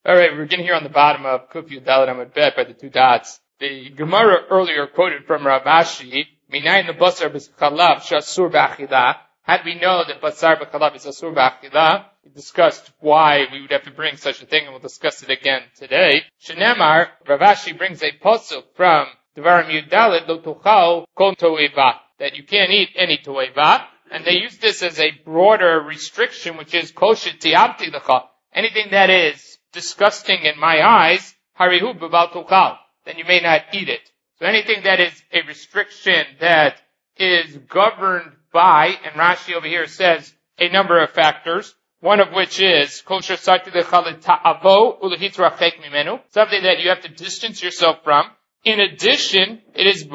Alright, we're getting here on the bottom of Kuf Yud Dalet Amud Bet by the two dots. The Gemara earlier quoted from Rav Ashi, Minayin basar b'chalav shasur b'achila. Had we know that basar b'chalav is asur b'achila, we discussed why we would have to bring such a thing, and we'll discuss it again today. Shenemar, Rav Ashi brings a pasuk from Devarim Yud Dalet, lo tuchal kol toeva, that you can't eat any toeva, and they use this as a broader restriction, which is kol shetiamti lecha, anything that is disgusting in my eyes, harihu b'bal tuchal, then you may not eat it. So anything that is a restriction that is governed by, and Rashi over here says a number of factors, one of which is something that you have to distance yourself from. In addition, it is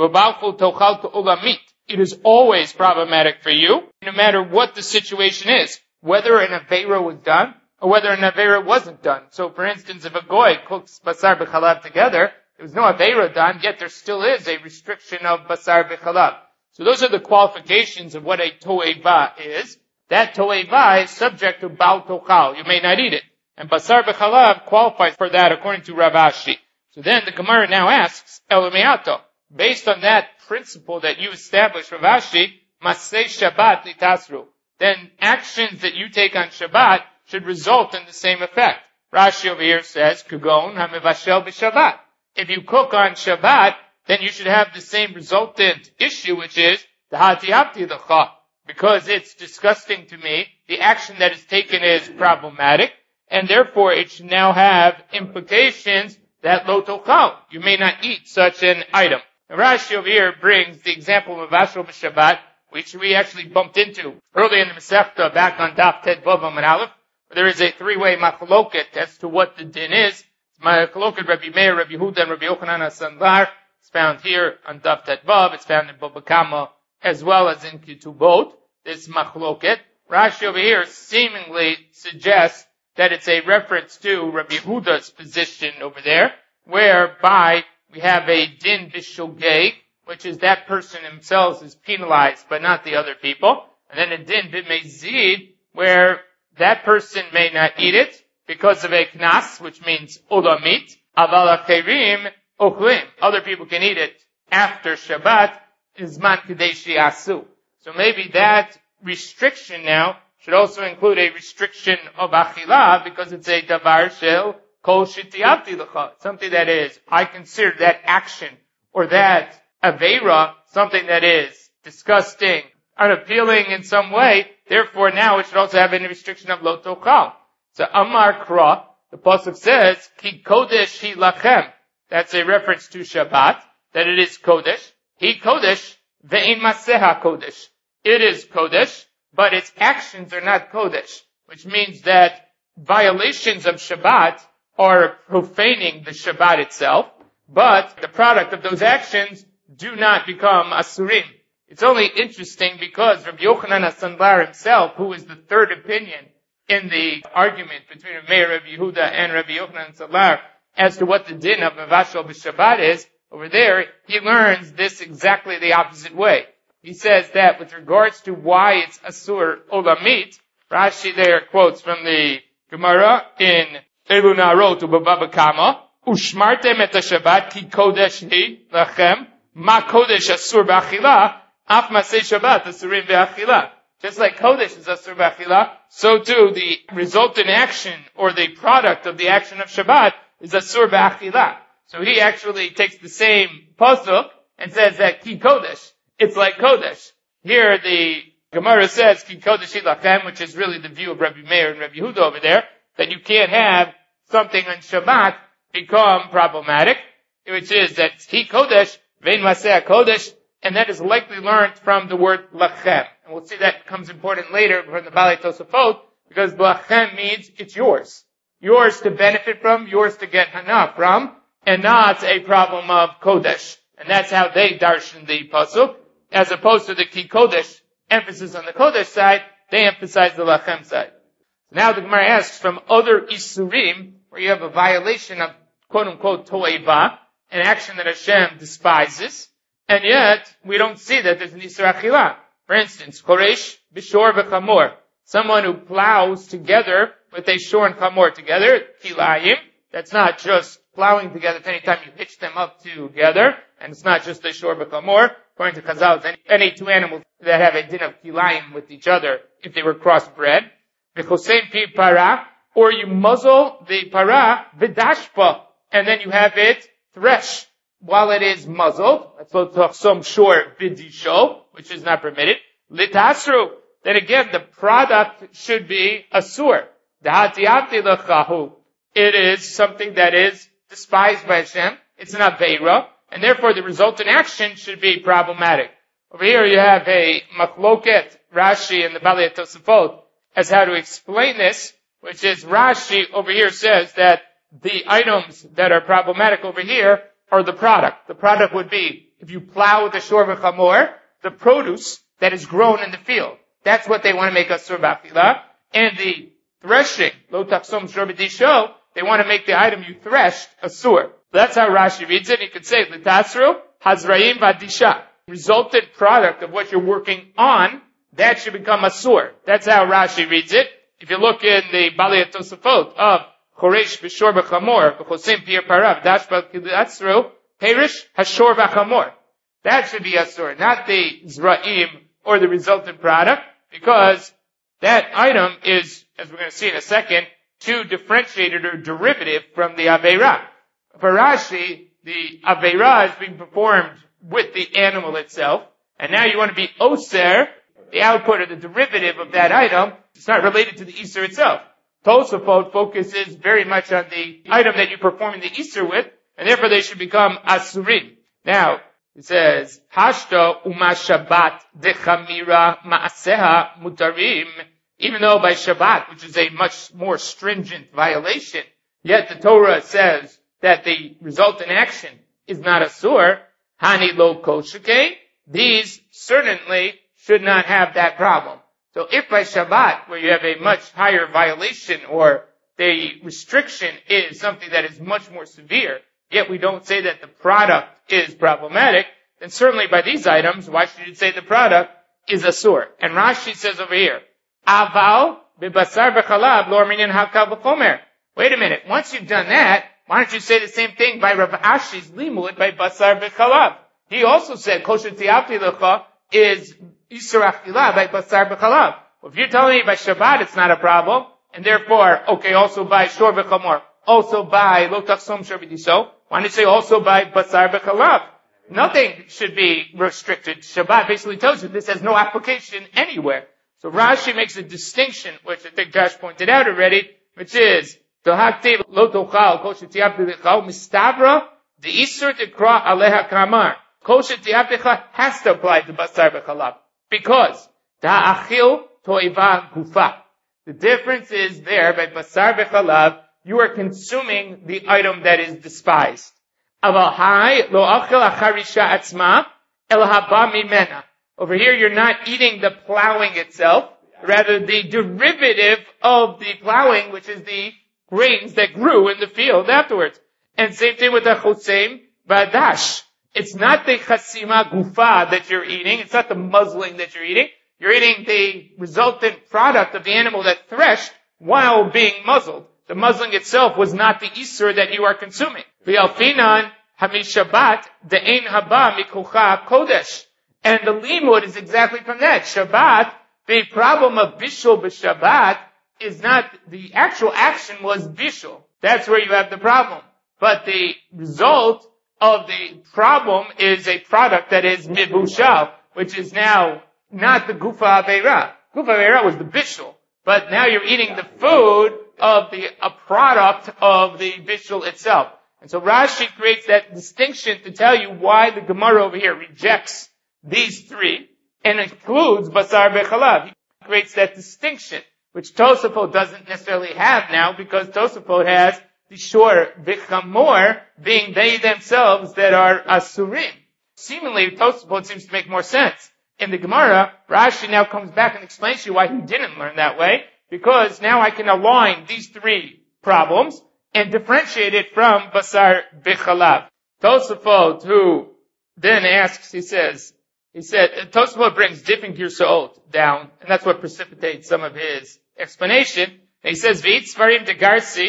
it is always problematic for you, no matter what the situation is, whether an aveira was done or whether an aveira wasn't done. So, for instance, if a goy cooks basar b'chalav together, there was no aveira done, yet there still is a restriction of basar b'chalav. So those are the qualifications of what a to'eva is. That to'eva is subject to bal tochal. You may not eat it. And basar b'chalav qualifies for that according to Rav Ashi. So then the Gemara now asks, Elomeato, based on that principle that you established, Rav Ashi, masei Shabbat litasru, then actions that you take on Shabbat should result in the same effect. Rashi over here says, Kugon hamevashel b'Shabbat. If you cook on Shabbat, then you should have the same resultant issue, which is the hatiapti lecha, because it's disgusting to me. The action that is taken is problematic, and therefore it should now have implications that lo tochal, you may not eat such an item. Now, Rashi over here brings the example of Vashel b'Shabbat, which we actually bumped into early in the Masechta back on Daf Tet Vav Amud Aleph. There is a three-way machloket as to what the din is. Machloket Rabbi Meir, Rabbi Yehuda, and Rabbi Yochanan HaSandlar. It's found here on Daf Tet Vav. It's found in Baba Kama as well as in Ketubot. This machloket. Rashi over here seemingly suggests that it's a reference to Rabbi Yehuda's position over there, whereby we have a din b'shogeg, which is that person himself is penalized, but not the other people. And then a din b'mezid, where that person may not eat it because of a knas, which means olamit, aval acherim ochlim. Other people can eat it after Shabbat, izman kadeshi asu. So maybe that restriction now should also include a restriction of achilah, because it's a davar shel kol shetiavti lecha. Something that is, I consider that action or that aveira something that is disgusting, unappealing in some way. Therefore, now it should also have a restriction of lo tochal. So Amar Kra, the pasuk says, Ki kodesh hi lachem. That's a reference to Shabbat, that it is kodesh. Hi kodesh ve'in maseha kodesh. It is kodesh, but its actions are not kodesh, which means that violations of Shabbat are profaning the Shabbat itself, but the product of those actions do not become asurim. It's only interesting because Rabbi Yochanan HaSandlar himself, who is the third opinion in the argument between Meir, Rabbi Yehuda, and Rabbi Yochanan HaSandlar as to what the din of Mevashel b'Shabbat is, over there, he learns this exactly the opposite way. He says that with regards to why it's asur olamit, Rashi there quotes from the Gemara in Elu Narot u'Baba Kama, Ushmartem et Shabbat ki kodesh hi lachem, ma kodesh asur b'achila, af masei Shabbat asurim b'achila. Just like kodesh is asur b'achila, so too the resultant action or the product of the action of Shabbat is asur b'achila. So he actually takes the same pasuk and says that ki kodesh, it's like kodesh. Here the Gemara says ki kodesh hi lachem, which is really the view of Rabbi Meir and Rabbi Yehuda over there, that you can't have something on Shabbat become problematic, which is that hi kodesh vein maseh kodesh, and that is likely learned from the word lachem. And we'll see that becomes important later from the Balei Tosafot, because lachem means it's yours. Yours to benefit from, yours to get hana from, and not a problem of kodesh. And that's how they darshan the pasuk, as opposed to the ki kodesh, emphasis on the kodesh side, they emphasize the lachem side. Now the Gemara asks, from other isurim, where you have a violation of quote-unquote to'eva, an action that Hashem despises, and yet we don't see that there's an isur achilah. For instance, koresh b'shor v'chamor, someone who plows together with a shor and chamor together, kilayim, that's not just plowing together anytime you hitch them up together, and it's not just a shor b'chamor. According to Chazal, any two animals that have a din of kilayim with each other, if they were crossbred, v'chosein pi para, or you muzzle the para v'dashpa, and then you have it thresh while it is muzzled. That's what some shor b'disho, which is not permitted. Litasru, then again, the product should be asur. Da'atiyati lechahu. It is something that is despised by Hashem. It's an aveira, and therefore the resultant action should be problematic. Over here you have a machloket Rashi and the Balei Tosafot as how to explain this, which is Rashi over here says that the items that are problematic over here are the product. The product would be, if you plow with a shor v'chamor, the produce that is grown in the field. That's what they want to make asur b'achila. And the threshing, lo taksom shor b'disho, they want to make the item you threshed asur. That's how Rashi reads it. You could say, Litasru, Hazraim Vadisha. Resultant product of what you're working on, that should become asur. That's how Rashi reads it. If you look in the Balei Tosafot of Choresh B'Shor B'Chamor, B'Chosim Pir Parav, Dashbal Kilatzru, Perish Hashor V'Chamor. That should be asur, not the Zra'im or the resultant product, because that item is, as we're going to see in a second, too differentiated or derivative from the Aveira. For Rashi, the Aveira is being performed with the animal itself, and now you want to be Oser, the output or the derivative of that item. It's not related to the Easter itself. Tosafot focuses very much on the item that you're performing the Easter with, and therefore they should become Asurim. Now, it says, Hashto Uma Shabbat Dechamira Ma'aseha Mutarim. Even though by Shabbat, which is a much more stringent violation, yet the Torah says that the resultant action is not asur, Hani Lo Koshike, these certainly should not have that problem. So if by Shabbat, where you have a much higher violation or the restriction is something that is much more severe, yet we don't say that the product is problematic, then certainly by these items, why should you say the product is asur? And Rashi says over here, Aval b'basar b'chalav lo minyan hakal b'chomer. Wait a minute. Once you've done that, why don't you say the same thing by Rav Ashi's limud by basar b'chalav? He also said kosher tiapti lecha is isur achila by basar b'chalav. Well, if you're telling me by Shabbat it's not a problem, and therefore, okay, also by shor b'chamor, also by lo tachsom shor b'diso, why don't you say also by basar b'chalav? Nothing should be restricted. Shabbat basically tells you this has no application anywhere. So Rashi makes a distinction, which I think Josh pointed out already, which is Tohaktiv lo tochal kol shetiapti lecha mistavra the isur tikra aleha kamar. Kol shetiapti lecha has to apply to basar b'chalav because ta'achil to'iva gufa. The difference is there by basar b'chalav you are consuming the item that is despised. Aval hai lo achil acharisha atzma el haba mimena. Over here, you're not eating the plowing itself, rather the derivative of the plowing, which is the grains that grew in the field afterwards. And same thing with the choseim vadash. It's not the chasima gufa that you're eating. It's not the muzzling that you're eating. You're eating the resultant product of the animal that threshed while being muzzled. The muzzling itself was not the isur that you are consuming. V'alfinan hamishabat de'ein haba mikucha kodesh. And the limud is exactly from that. Shabbat, the problem of bishul b'Shabbat is not, the actual action was bishul. That's where you have the problem. But the result of the problem is a product that is mibushal, which is now not the gufa aveira. Gufa aveira was the bishul. But now you're eating the food of a product of the bishul itself. And so Rashi creates that distinction to tell you why the Gemara over here rejects these three, and includes basar b'chalav. He creates that distinction, which Tosafot doesn't necessarily have now, because Tosafot has the shor b'chamor being they themselves that are asurim. Seemingly, Tosafot seems to make more sense. In the Gemara, Rashi now comes back and explains to you why he didn't learn that way, because now I can align these three problems and differentiate it from basar b'chalav. Tosafot, who then asks, he said, Tosafot brings dipping Girsaot down, and that's what precipitates some of his explanation. And he says, V'it Svarim de Garsi,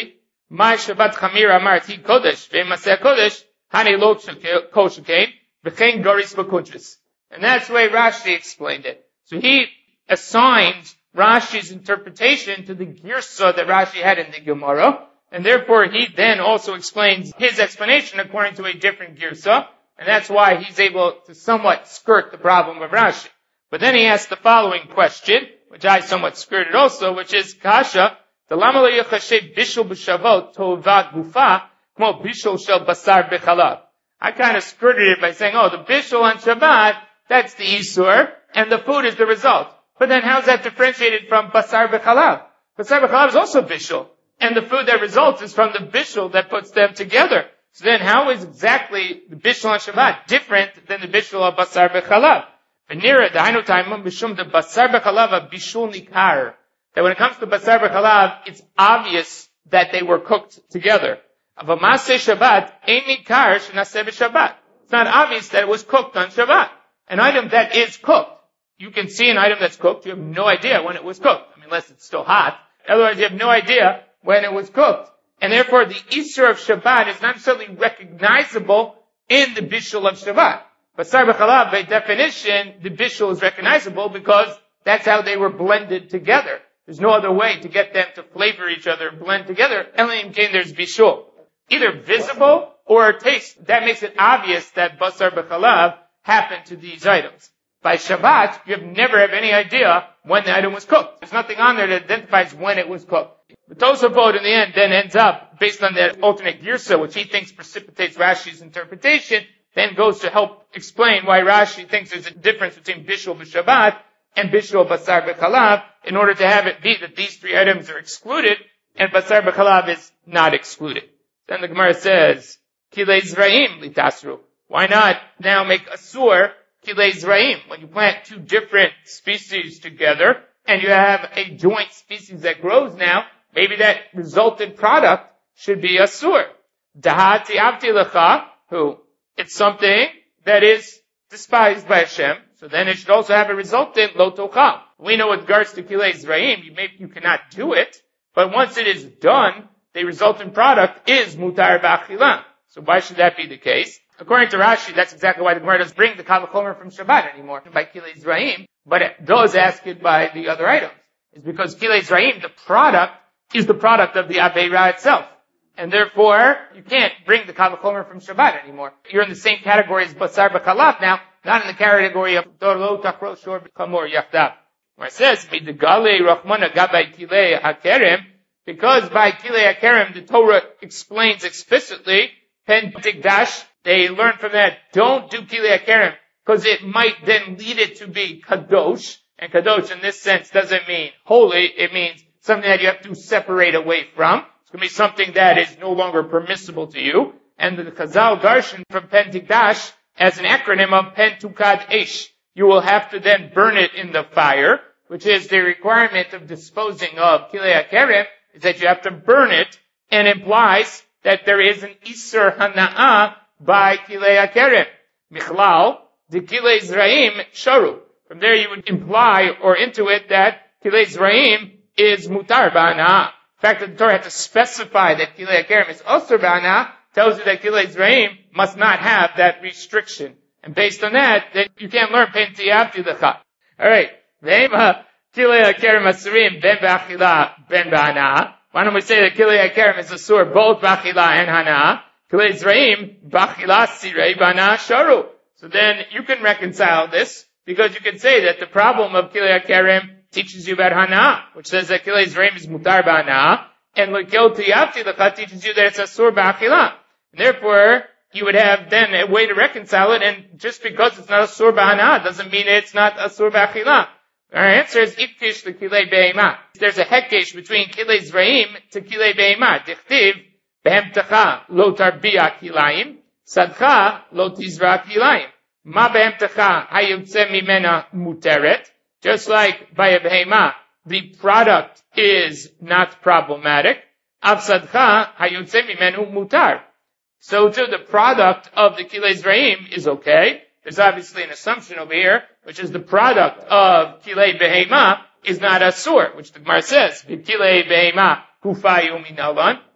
My Shabbat Chamir Amarti Kodesh, Ve'maseh Kodesh, Hani Lo Koshikein, V'chein Goris B'Kudris. And that's the way Rashi explained it. So he assigned Rashi's interpretation to the Girsa that Rashi had in the Gemara, and therefore he then also explains his explanation according to a different Girsa, and that's why he's able to somewhat skirt the problem of Rashi. But then he asked the following question, which I somewhat skirted also, which is, Kasha, the lama lo yachashev bishul b'shavot tova gufa, kmo bishul shel basar b'chalav. I kind of skirted it by saying, the bishul on Shabbat, that's the Isur, and the food is the result. But then how's that differentiated from basar b'chalav? Basar b'chalav is also bishul, and the food that results is from the bishul that puts them together. So then how is exactly the bishul on Shabbat different than the bishul of basar b'chalav? V'nira da'inu ta'imum b'shum the basar b'chalav bishul nikar. That when it comes to basar b'chalav, it's obvious that they were cooked together. Avamase Shabbat, ein nikar shenaseh b'Shabbat. It's not obvious that it was cooked on Shabbat. An item that is cooked. You can see an item that's cooked, you have no idea when it was cooked. I mean, unless it's still hot. Otherwise, you have no idea when it was cooked. And therefore, the Isur of Shabbat is not necessarily recognizable in the Bishul of Shabbat. Basar b'chalav, by definition, the Bishul is recognizable because that's how they were blended together. There's no other way to get them to flavor each other, blend together. Elim came, there's Bishul. Either visible or taste. That makes it obvious that Basar b'chalav happened to these items. By Shabbat, you never have any idea when the item was cooked. There's nothing on there that identifies when it was cooked. The Tosafot in the end then ends up, based on that alternate Girsa, which he thinks precipitates Rashi's interpretation, then goes to help explain why Rashi thinks there's a difference between Bishul b'Shabbat and Bishul Basar b'Chalav, in order to have it be that these three items are excluded, and Basar b'Chalav is not excluded. Then the Gemara says, Kilei Zraim litasru. Why not now make Asur Kilei Zraim? When you plant two different species together, and you have a joint species that grows now, maybe that resultant product should be Asur. Dahati Avti Lecha, who it's something that is despised by Hashem, so then it should also have a resultant Lo Tochal. We know with regards to Kilei Zraim, you cannot do it, but once it is done, the resultant product is Mutar B'Achila. So why should that be the case? According to Rashi, that's exactly why the Gemara doesn't bring the Kal V'chomer from Shabbat anymore, by Kilei Zraim, but it does ask it by the other items. It's because Kilei Zraim, the product, is the product of the Aveira itself. And therefore, you can't bring the Kal V'chomer from Shabbat anymore. You're in the same category as Basar B'Chalav now, not in the category of Dorlo Takro Shor B'Kamor Yachdav. Where it says, Midgale Rachmana Gabay Kilei HaKerem, because by Kilei HaKerem, the Torah explains explicitly, Pen Tikdash, they learn from that, don't do Kilei HaKerem, because it might then lead it to be Kadosh, and Kadosh in this sense doesn't mean holy, it means something that you have to separate away from. It's going to be something that is no longer permissible to you. And the Chazal Darshan from Pen Tikdash as an acronym of Pen Tukad Eish. You will have to then burn it in the fire, which is the requirement of disposing of Kilei HaKerem, is that you have to burn it, and implies that there is an Isur Hana'ah by Kilei HaKerem. Michlal, the Kilei Zraim Sharu. From there you would imply or intuit that Kilei Zraim is Mutar Ba'ana'ah. The fact that the Torah had to specify that Kilei HaKerem is Osur Ba'ana'ah tells you that Kilei Zraim must not have that restriction. And based on that, then you can't learn Penti Avti Lecha. Alright. Ve'ema Kilei HaKerem Asurim Ben Ba'achila Ben Ba'ana'ah. Why don't we say that Kilei HaKerem is Asur both Ba'achila and Hana'ah? Kilei Zraim Ba'achila Sirei Ba'ana'ah Sharu. So then you can reconcile this, because you can say that the problem of Kilei HaKerem teaches you about Hana'ah, which says that Kilei Zraim is Mutar Ba'ana'ah, and L'kel Tiyavti Lecha teaches you that it's Asur Ba'achila. Therefore, you would have then a way to reconcile it, and just because it's not Asur Ba'ana'ah doesn't mean it's not Asur Ba'achila. Our answer is Iktish L'Kilei Be'ema. There's a hekesh between Kilei Zraim to Kilei Be'ema. Dichtiv Behemtecha Lo Tarbiya Kilayim, Sadcha Lo Tizra Kilayim. Ma Behemtecha Hayotze Mimena Muteret. Just like by a behema, the product is not problematic. Avsadcha hayotze mimenu mutar. So too, the product of the Kilei Zraim is okay. There's obviously an assumption over here, which is the product of Kilei Behema is not asur, which the Gemara says, Kilei Behema kufayu minalan.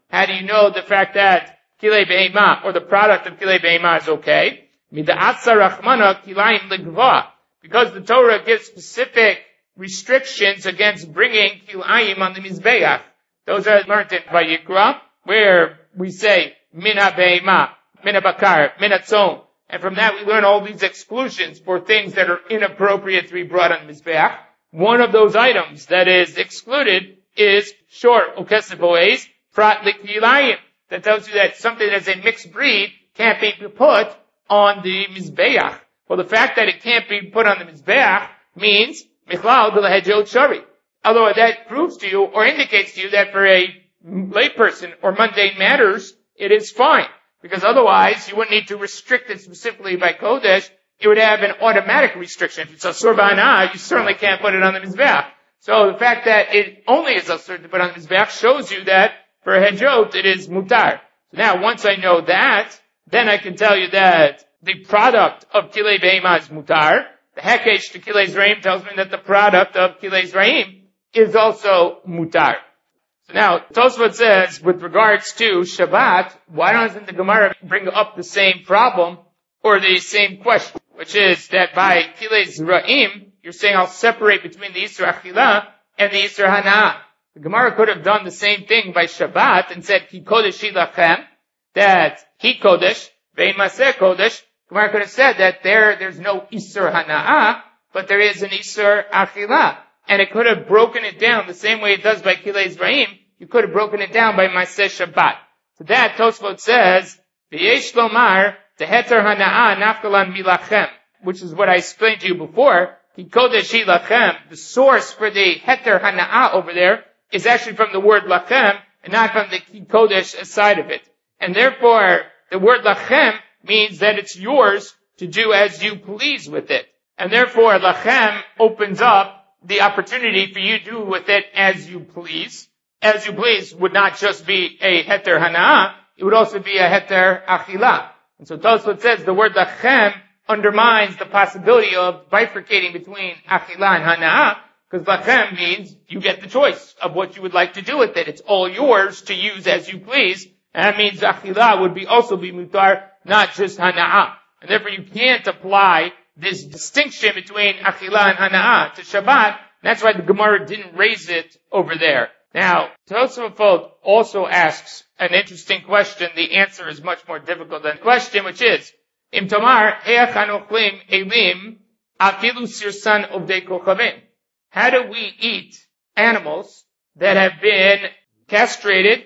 How do you know the fact that kilei be'ema, or the product of kilei be'ema is okay? Mida'atsa rachmana kilayim legva. Because the Torah gives specific restrictions against bringing kilayim on the Mizbeach. Those are learned in Vayikra, where we say, min ha'be'ema, min ha'bakar, min ha'tzon. And from that we learn all these exclusions for things that are inappropriate to be brought on the Mizbeach. One of those items that is excluded is short, ukesef oez, prat likilayim. That tells you that something that's a mixed breed can't be put on the Mizbeach. Well, the fact that it can't be put on the Mizbeach means, michlal de lahejot shari. Although that proves to you, or indicates to you that for a layperson or mundane matters, it is fine. Because otherwise, you wouldn't need to restrict it specifically by Kodesh. It would have an automatic restriction. If it's asur ba'ana, you certainly can't put it on the Mizbeach. So the fact that it only is asur to put on the Mizbeach shows you that for hejot, it is mutar. So now, once I know that, then I can tell you that the product of kilei be'ema is mutar. The hekesh to kilei zraim tells me that the product of kilei zraim is also mutar. So now, Tosfot says, with regards to Shabbat, why doesn't the Gemara bring up the same problem or the same question? Which is that by kilei zraim, you're saying I'll separate between the Yisur Achila and the Yisur Hana'ah. The Gemara could have done the same thing by Shabbat and said, Ki Kodesh Lachem, that Ki Kodesh, Ve'in Maseh Kodesh. Gemara could have said that there's no Isur Hana'ah, but there is an Isur Achila. And it could have broken it down the same way it does by Kilei Zraim. You could have broken it down by Maseh Shabbat. To that, Tosfot says, V'yesh lomar, Teheter Hana'ah nafkalan milachem, which is what I explained to you before. Ki Kodesh Lachem, the source for the Heter Hana'ah over there, is actually from the word lachem and not from the Ki Kodesh side of it. And therefore, the word lachem means that it's yours to do as you please with it. And therefore, lachem opens up the opportunity for you to do with it as you please. As you please would not just be a heter hana'ah, it would also be a heter achila. And so Tosfot says the word lachem undermines the possibility of bifurcating between achila and hana'ah, because lachem means you get the choice of what you would like to do with it. It's all yours to use as you please. And that means achila would also be mutar, not just hana'ah. And therefore you can't apply this distinction between achila and hana'ah to Shabbat. That's why the Gemara didn't raise it over there. Now, Tosfot also asks an interesting question. The answer is much more difficult than the question, which is, Im tomar, he'ach anochlim elim afilu sirsan ovdei kochavim. How do we eat animals that have been castrated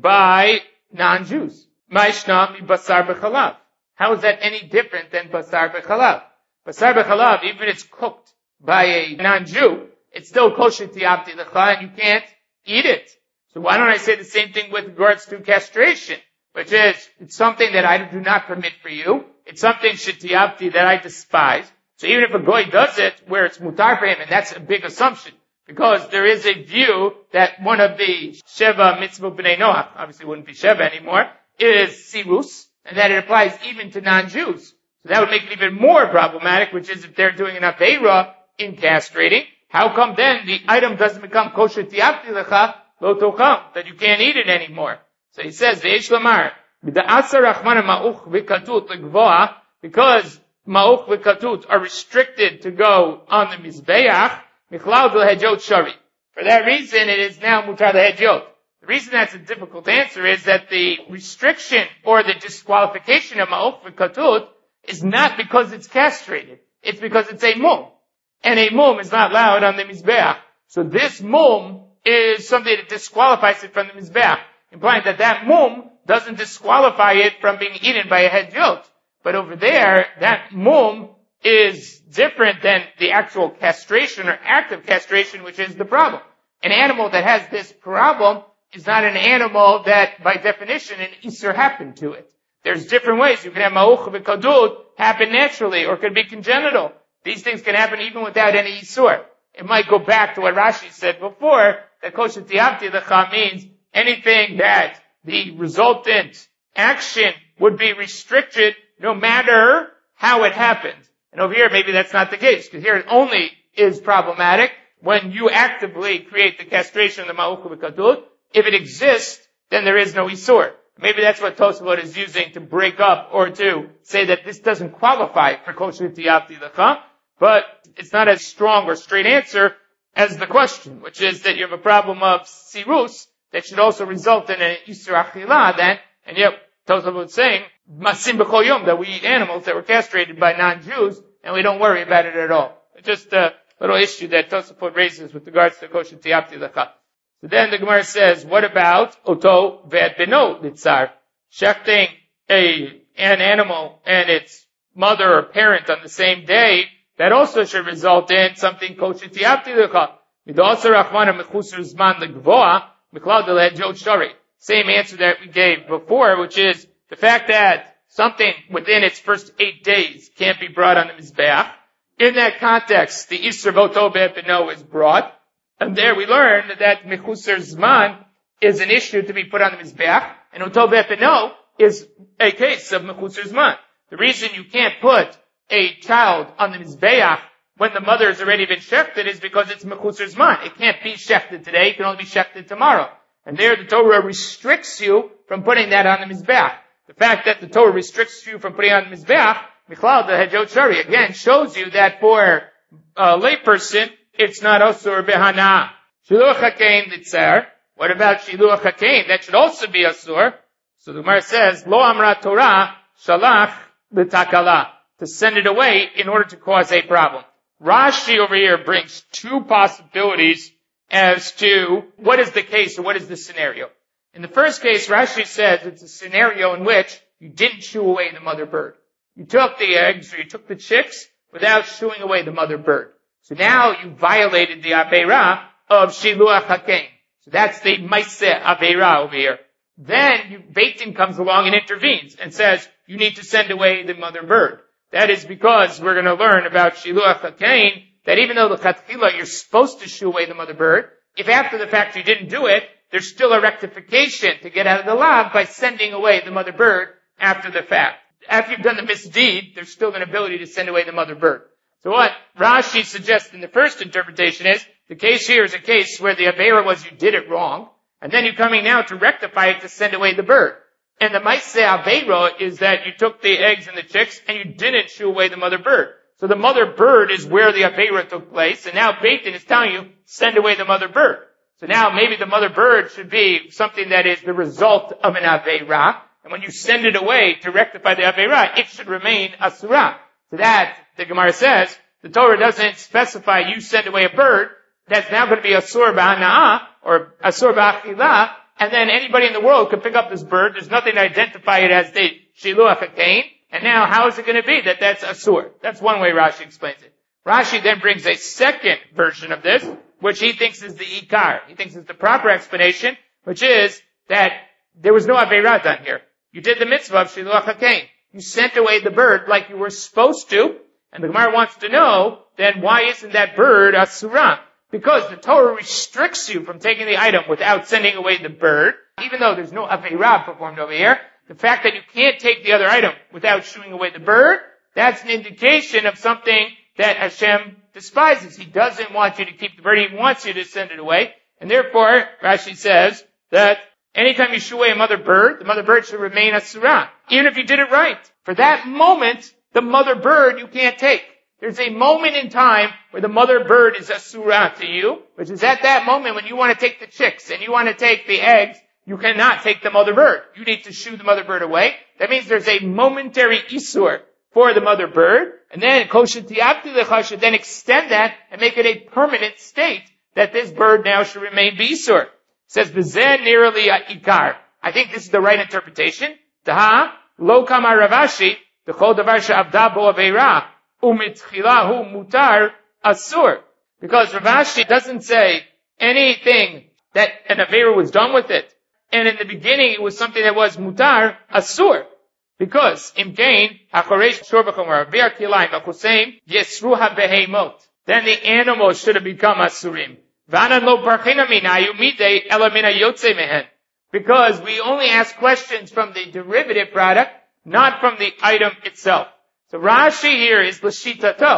by non-Jews? Ma'ishna mi basar b'chalav. How is that any different than basar b'chalav? Basar b'chalav, even if it's cooked by a non-Jew, it's still kosher tiyabti lecha, and you can't eat it. So why don't I say the same thing with regards to castration? Which is, it's something that I do not permit for you. It's something shetiyabti that I despise. So even if a goy does it where it's mutar for him, and that's a big assumption, because there is a view that one of the Sheva mitzvah b'nei Noach, obviously it wouldn't be Sheva anymore, is sirus, and that it applies even to non-Jews. So that would make it even more problematic, which is if they're doing an aveira in castrating, how come then the item doesn't become kosher tiyabti lecha lo tocham, that you can't eat it anymore? So he says, V'yesh lamar, b'da'asa rachmana ma'uch v'katut l'gvoa, because ma'uch v'katut are restricted to go on the mizbeach, michlal d'lehejot shari. For that reason, it is now mutar lehejot. The reason that's a difficult answer is that the restriction or the disqualification of ma'uch v'katut is not because it's castrated. It's because it's a mum. And a mum is not allowed on the mizbeach. So this mum is something that disqualifies it from the mizbeach, implying that that mum doesn't disqualify it from being eaten by a hejot. But over there, that mum is different than the actual castration or active castration, which is the problem. An animal that has this problem is not an animal that, by definition, an isur happened to it. There's different ways. You can have ma'uch v'kadut happen naturally, or it could be congenital. These things can happen even without any isur. It might go back to what Rashi said before, that kosher tiyabti lecha means anything that the resultant action would be restricted no matter how it happened. And over here, maybe that's not the case, because here it only is problematic when you actively create the castration of the ma'uch v'kadut. If it exists then there is no Isur. Maybe that's what Tosafot is using to break up or to say that this doesn't qualify for kosher tiyavti lecha, but it's not as strong or straight answer as the question, which is that you have a problem of sirus that should also result in an Isur achila then, and yet Tosafot is saying, masim b'chol yom, that we eat animals that were castrated by non-Jews, and we don't worry about it at all. It's just a little issue that Tosafot raises with regards to kosher tiyavti lecha. So then the Gemara says, what about oto ve'et beno litzar? Shechting an animal and its mother or parent on the same day, that also should result in something kosher tiyavti lecha. Mid'asar rachmana mechusar zman legvoa, miklal deled jod shari. Same answer that we gave before, which is the fact that something within its first 8 days can't be brought on the mizbeach. In that context, the Isur oto ve'et beno is brought. And there we learned that mechusar zman is an issue to be put on the mizbeach, and oto ve'et beno is a case of mechusar zman. The reason you can't put a child on the mizbeach when the mother has already been shechted is because it's mechusar zman. It can't be shechted today, it can only be shechted tomorrow. And there the Torah restricts you from putting that on the mizbeach. The fact that the Torah restricts you from putting it on the mizbeach, Michlal the Hajot Shari, again shows you that for a layperson, it's not asur behana. Shiluach hakein litzar. What about shiluach hakein? That should also be asur. So the Gemara says, lo amra Torah shalach l'takala, to send it away in order to cause a problem. Rashi over here brings two possibilities as to what is the case or what is the scenario. In the first case, Rashi says it's a scenario in which you didn't shoo away the mother bird. You took the eggs or you took the chicks without shooing away the mother bird. So now you violated the Aveira of Shiluach HaKein. So that's the Maaseh Aveira over here. Then Beit Din comes along and intervenes and says, you need to send away the mother bird. That is because we're going to learn about Shiluach HaKein that even though the Chatchila you're supposed to shoo away the mother bird, if after the fact you didn't do it, there's still a rectification to get out of the lav by sending away the mother bird after the fact. After you've done the misdeed, there's still an ability to send away the mother bird. So what Rashi suggests in the first interpretation is, the case here is a case where the Aveira was you did it wrong, and then you're coming now to rectify it to send away the bird. And the Maaseh Aveira is that you took the eggs and the chicks and you didn't shoo away the mother bird. So the mother bird is where the Aveira took place, and now Beit Din is telling you, send away the mother bird. So now maybe the mother bird should be something that is the result of an Aveira, and when you send it away to rectify the Aveira, it should remain Asura. So that, the Gemara says, the Torah doesn't specify you send away a bird, that's now going to be Asur Ba'ana'ah, or Asur Ba'achila, and then anybody in the world could pick up this bird, there's nothing to identify it as the Shiluach HaKein, and now how is it going to be that that's Asur? That's one way Rashi explains it. Rashi then brings a second version of this, which he thinks is the Ikar. He thinks is the proper explanation, which is that there was no Aveira done here. You did the mitzvah of Shiluach HaKein. You sent away the bird like you were supposed to, and the Gemara wants to know, then why isn't that bird Asura? Because the Torah restricts you from taking the item without sending away the bird, even though there's no Aveira performed over here. The fact that you can't take the other item without shooing away the bird, that's an indication of something that Hashem despises. He doesn't want you to keep the bird, He wants you to send it away. And therefore, Rashi says that anytime you shoo away a mother bird, the mother bird should remain Asura, even if you did it right. For that moment, the mother bird you can't take. There's a moment in time where the mother bird is Asura to you, which is at that moment when you want to take the chicks and you want to take the eggs, you cannot take the mother bird. You need to shoo the mother bird away. That means there's a momentary Isur for the mother bird, and then kosher tiyavti lecha should then extend that and make it a permanent state that this bird now should remain b'Isur. It says, B'zeh nirali ikar. I think this is the right interpretation. Taha, lo kama Ravashi, d'chol davar she'avda bo aveira, u'mitchilahu mutar asur. Because Ravashi doesn't say anything that an aveira was done with it. And in the beginning it was something that was mutar asur. Because imkain hakoresh shorvachomar ve'ar kilayim v'chuseim yesruha beheimot. Then the animals should have become asurim. V'anan lo parchina minayu midei ela mina yotze mehen. Because we only ask questions from the derivative product, not from the item itself. So Rashi here is l'shitato,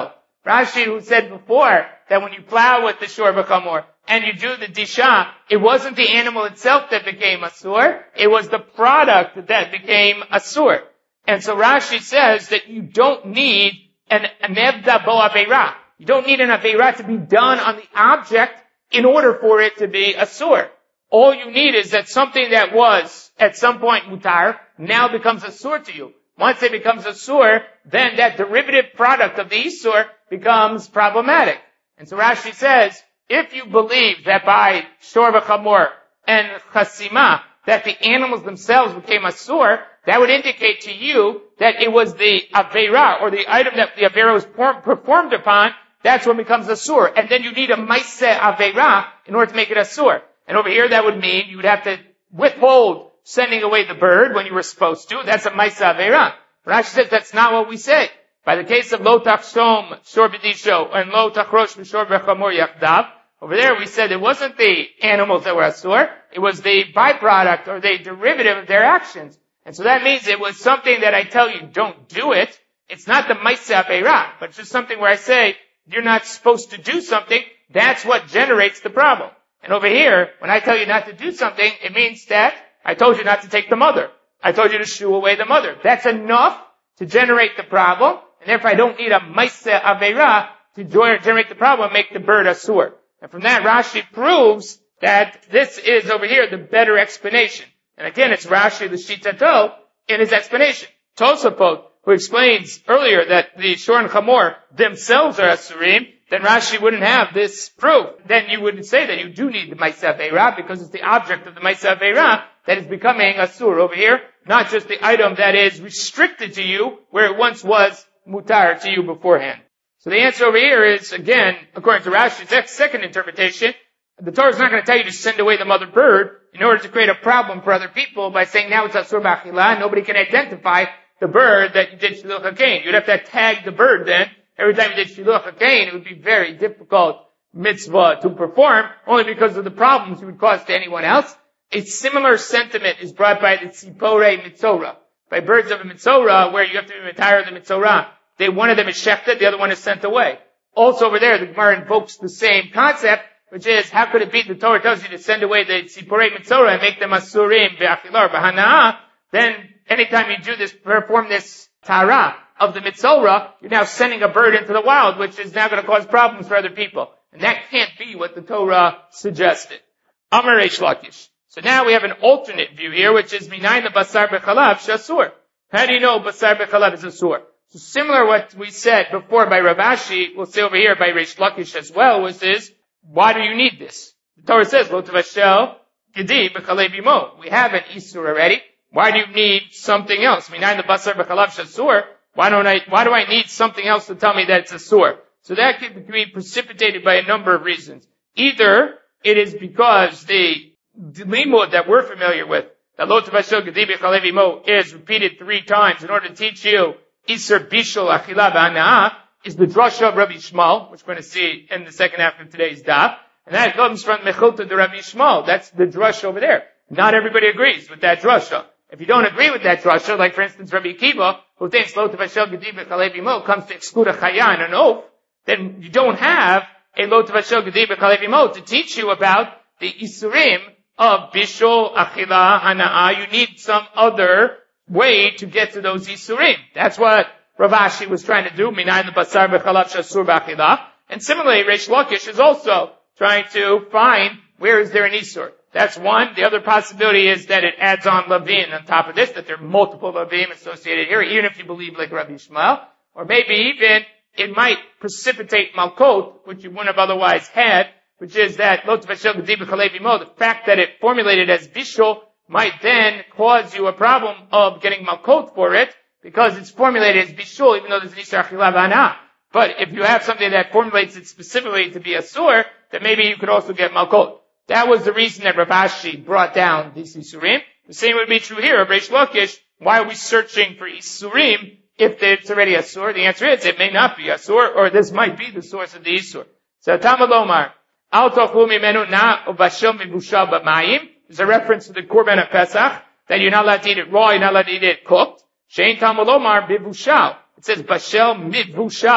Rashi, who said before that when you plow with the shor b'chamor and you do the disha, it wasn't the animal itself that became asur, it was the product that became asur. And so Rashi says that you don't need an nevda bo aveira. You don't need an aveira to be done on the object in order for it to be asur. All you need is that something that was at some point mutar now becomes asur to you. Once it becomes asur, then that derivative product of the isur becomes problematic. And so Rashi says, if you believe that by shor v'chamor and chasima, that the animals themselves became asur, that would indicate to you that it was the aveira, or the item that the aveira was performed upon, that's what becomes asur. And then you need a maaseh aveira in order to make it asur. And over here that would mean you would have to withhold sending away the bird when you were supposed to. That's a maaseh aveira. Rashi says that's not what we say. By the case of lo tachshom shor b'disho and lo tachrosh b'shor v'chamor yachdav, over there we said it wasn't the animals that were asur, it was the byproduct or the derivative of their actions. And so that means it was something that I tell you don't do it. It's not the maaseh aveira, but it's just something where I say you're not supposed to do something. That's what generates the problem. And over here, when I tell you not to do something, it means that I told you not to take the mother. I told you to shoo away the mother. That's enough to generate the problem, and therefore I don't need a maaseh aveira to generate the problem and make the bird asur. And from that, Rashi proves that this is over here the better explanation. And again, it's Rashi the Shitato in his explanation. Tosafot, who explains earlier that the shor and chamor themselves are asurim, then Rashi wouldn't have this proof. Then you wouldn't say that you do need the maaseh aveira because it's the object of the maaseh aveira that is becoming asur over here, not just the item that is restricted to you where it once was mutar to you beforehand. So the answer over here is, again, according to Rashi's second interpretation, the Torah is not going to tell you to send away the mother bird in order to create a problem for other people by saying now it's asur b'achila, nobody can identify the bird that you did shiluch hakein. You'd have to tag the bird then. Every time you did shiluch hakein, it would be very difficult mitzvah to perform, only because of the problems you would cause to anyone else. A similar sentiment is brought by the tzipore mitzora, by birds of a mitzora, where you have to be entire the mitzora. One of them is shechted, the other one is sent away. Also over there, the Gemara invokes the same concept, which is, how could it be the Torah tells you to send away the tzipore mitzora and make them asurim be'achilar b'hana'ah? Then, anytime you do this, perform this tara of the mitzora, you're now sending a bird into the wild, which is now going to cause problems for other people. And that can't be what the Torah suggested. Amar Reish Lakish. So now we have an alternate view here, which is minayin the basar b'chalav shasur. How do you know basar b'chalav is asur? So similar what we said before by Rav Ashi, we'll say over here by Reish Lakish as well, which is, why do you need this? The Torah says, lo tavashel gedi b'chalei bimo. We have an isur already. Why do you need something else? Minayin the basar b'chalav shasur. Why do I need something else to tell me that it's asur? So that could be precipitated by a number of reasons. Either it is because the limud that we're familiar with, that lo tavashel gedi b'chalei bimo, is repeated 3 times in order to teach you Isur Bishul Achila B'Hana'ah, is the drasha of Rabbi Shmuel, which we're going to see in the second half of today's daf. And that comes from Mechilta de Rabbi Shmuel. That's the drasha over there. Not everybody agrees with that drasha. If you don't agree with that drasha, like for instance Rabbi Akiva, who thinks Lo Tavashel Gedi B'Chalei Bimo comes to exclude a chaya and an oath, then you don't have a Lo Tavashel Gedi B'Chalei Bimo to teach you about the Isurim of Bishul Achila Hana'ah. You need some other way to get to those Isurim. That's what Rav Ashi was trying to do. Minayin the basar b'chalav shasur b'achila. And similarly, Reish Lakish is also trying to find where is there an Isur. That's one. The other possibility is that it adds on Lavin on top of this, that there are multiple Lavim associated here, even if you believe like Rabbi Shmuel. Or maybe even it might precipitate Malkot, which you wouldn't have otherwise had, which is that Lo Tavashel Gedi B'Chalei Bimo, the fact that it formulated as Bishul might then cause you a problem of getting Malkot for it, because it's formulated as Bishul, even though there's an Isur Achila B'Hana'ah. But if you have something that formulates it specifically to be Asur, then maybe you could also get Malkot. That was the reason that Rav Ashi brought down these Isurim. The same would be true here of Reish Lakish. Why are we searching for Isurim if it's already Asur? The answer is, it may not be Asur, or this might be the source of the Isur. So, Tamalomar, Al Tochu Mimenu Na Uvashel Mibusha B'Mayim. There's a reference to the Korban of Pesach, that you're not allowed to eat it raw, you're not allowed to eat it cooked. Shein Tamalomar Bivushal. It says Bashel Mivushal.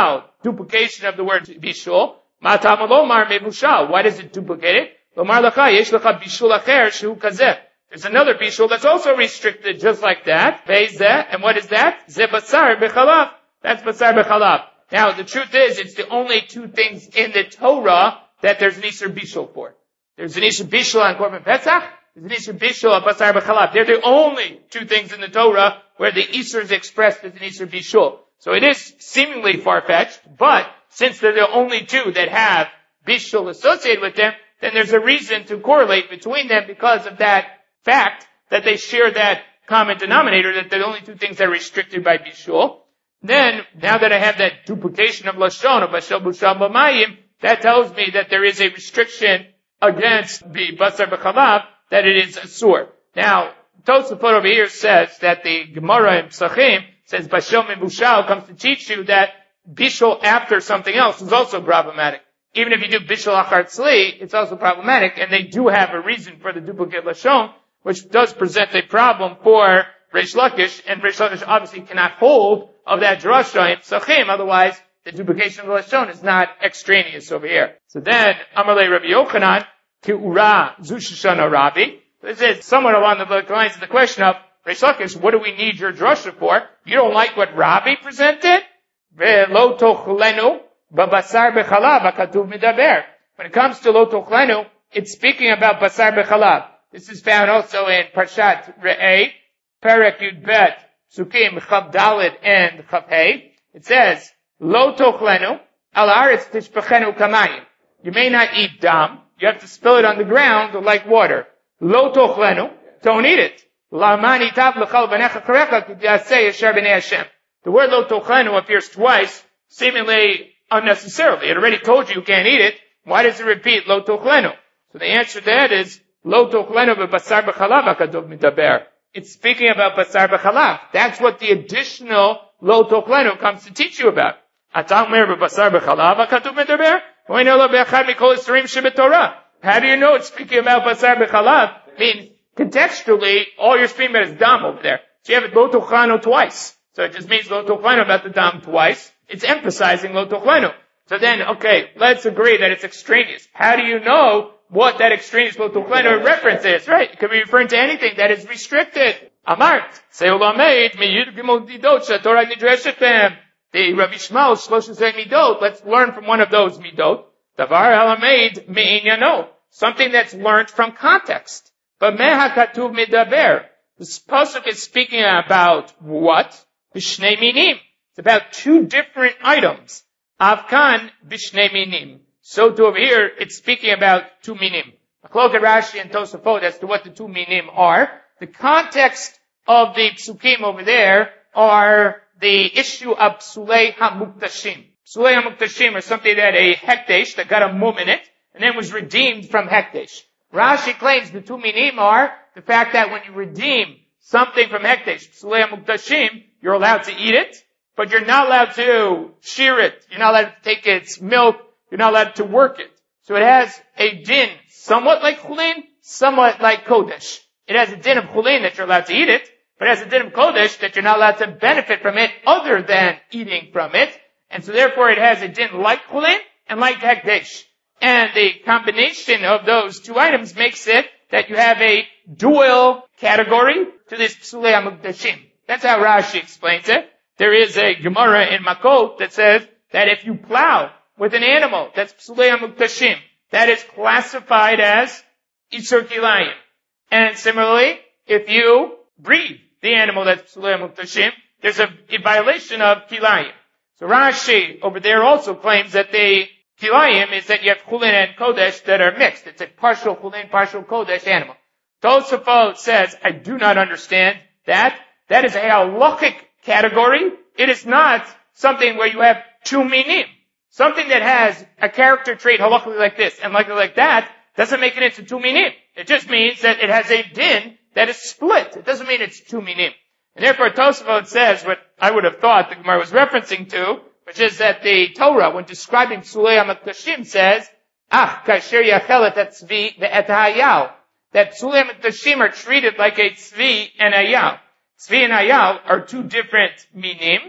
duplication of the word bishul. Matam lomar mebushal. Why does it duplicate it? Lomar lacha yesh lecha bishul acher shu kazeh. There's another bishul that's also restricted just like that. Beizeh. And what is that? Ze basar b'chalav. That's basar b'chalav. Now, the truth is, it's the only two things in the Torah that there's an Isur Bishul for. There's an Isur Bishul on Korban Pesach. There's an Isur Bishul on Basar B'chalav. They're the only two things in the Torah where the Isur is expressed as an Isur Bishul. So it is seemingly far-fetched, but since they're the only two that have Bishul associated with them, then there's a reason to correlate between them because of that fact that they share that common denominator, that they're the only two things that are restricted by Bishul. Then, now that I have that duplication of Lashon, of Bashal Bushal B'mayim, that tells me that there is a restriction against the Basar B'chalav, that it is Asur. Now, Tosafot over here says that the Gemara in Psachim says Bashal Bushal comes to teach you that Bishul after something else is also problematic. Even if you do Bishul Achar Tzli, it's also problematic, and they do have a reason for the duplicate Lashon, which does present a problem for Reish Lakish, and Reish Lakish obviously cannot hold of that drasha in Psachim, otherwise the duplication of the Lashon is not extraneous over here. So then, Amalei Rabbi Yochanan, Ki'ura Zushishana Rabbi. This is somewhat along the lines of the question of, Reish Lakish, what do we need your drasha for? You don't like what Rabbi presented? Lo tochlenu babasar b'chalav hakatuv midaber. When it comes to lo tochlenu, it's speaking about basar b'chalav. This is found also in Parshat Re'eh, Perek Yud Bet, Sukim, Chav Dalet, and Chav Hey. It says, Lo tochlenu, al haaretz tishpachenu kamayim. You may not eat dam. You have to spill it on the ground like water. Lo tochlenu, don't eat it. La'mani tav l'chal b'necha karecha k'yaseh yasher b'nei Hashem. The word lo tochlenu appears twice, seemingly unnecessarily. It already told you can't eat it. Why does it repeat lo tochlenu? So the answer to that is, Lo tochlenu b'basar b'chalav hakatuv midaber. It's speaking about basar b'chalav. That's what the additional lo tochlenu comes to teach you about. Atam mer b'basar b'chalav hakatuv midaber. How do you know it's speaking about basar b'chalav? I mean, contextually, all you're speaking about is dam over there. So you have lo tochlenu twice. So it just means lo tochlenu about the dam twice. It's emphasizing lo tochlenu. So then, okay, let's agree that it's extraneous. How do you know what that extraneous lo tochlenu reference is? Right? It could be referring to anything that is restricted. Amart. Say ulameid mi yud gimel didot shetorah nidreshet behem. The Rabbi Shmuel Shlosha Midot. Let's learn from one of those midot. Davar halameid me'inyano. Something that's learned from context. But meha katuv midaber. This pasuk is speaking about what? B'shnei minim. It's about two different items. Avkan b'shnei minim. So to over here, it's speaking about two minim. Machlokes Rashi and Tosafot as to what the two minim are. The context of the psukim over there are the issue of psulei hamuktashim. Psulei hamuktashim are something that a hekdesh that got a mum in it, and then was redeemed from hekdesh. Rashi claims the two minim are the fact that when you redeem something from hekdesh, psulei hamuktashim, you're allowed to eat it, but you're not allowed to shear it. You're not allowed to take its milk. You're not allowed to work it. So it has a din, somewhat like chulin, somewhat like kodesh. It has a din of chulin that you're allowed to eat it, but it has a din of kodesh that you're not allowed to benefit from it other than eating from it. And so therefore it has a din like chulin and like hekdesh. And the combination of those two items makes it that you have a dual category to this psulei hamukdashim. That's how Rashi explains it. There is a Gemara in Makot that says that if you plow with an animal that's psulei hamuktashim, that is classified as Isur Kilayim. And similarly, if you breed the animal that's psulei hamuktashim, there's a violation of Kilayim. So Rashi over there also claims that the Kilayim is that you have chulin and kodesh that are mixed. It's a partial chulin, partial kodesh animal. Tosafot says, I do not understand that. That is a halachic category. It is not something where you have two minim. Something that has a character trait halachically like this and likely like that doesn't make it into two minim. It just means that it has a din that is split. It doesn't mean it's two minim. And therefore Tosafot says what I would have thought the Gemara was referencing to, which is that the Torah, when describing psulei hamuktashim, says, kasher yachelet et tzvi ve'et hayal. That psulei hamuktashim are treated like a tzvi and a yal. Tzvi and ayal are two different minim,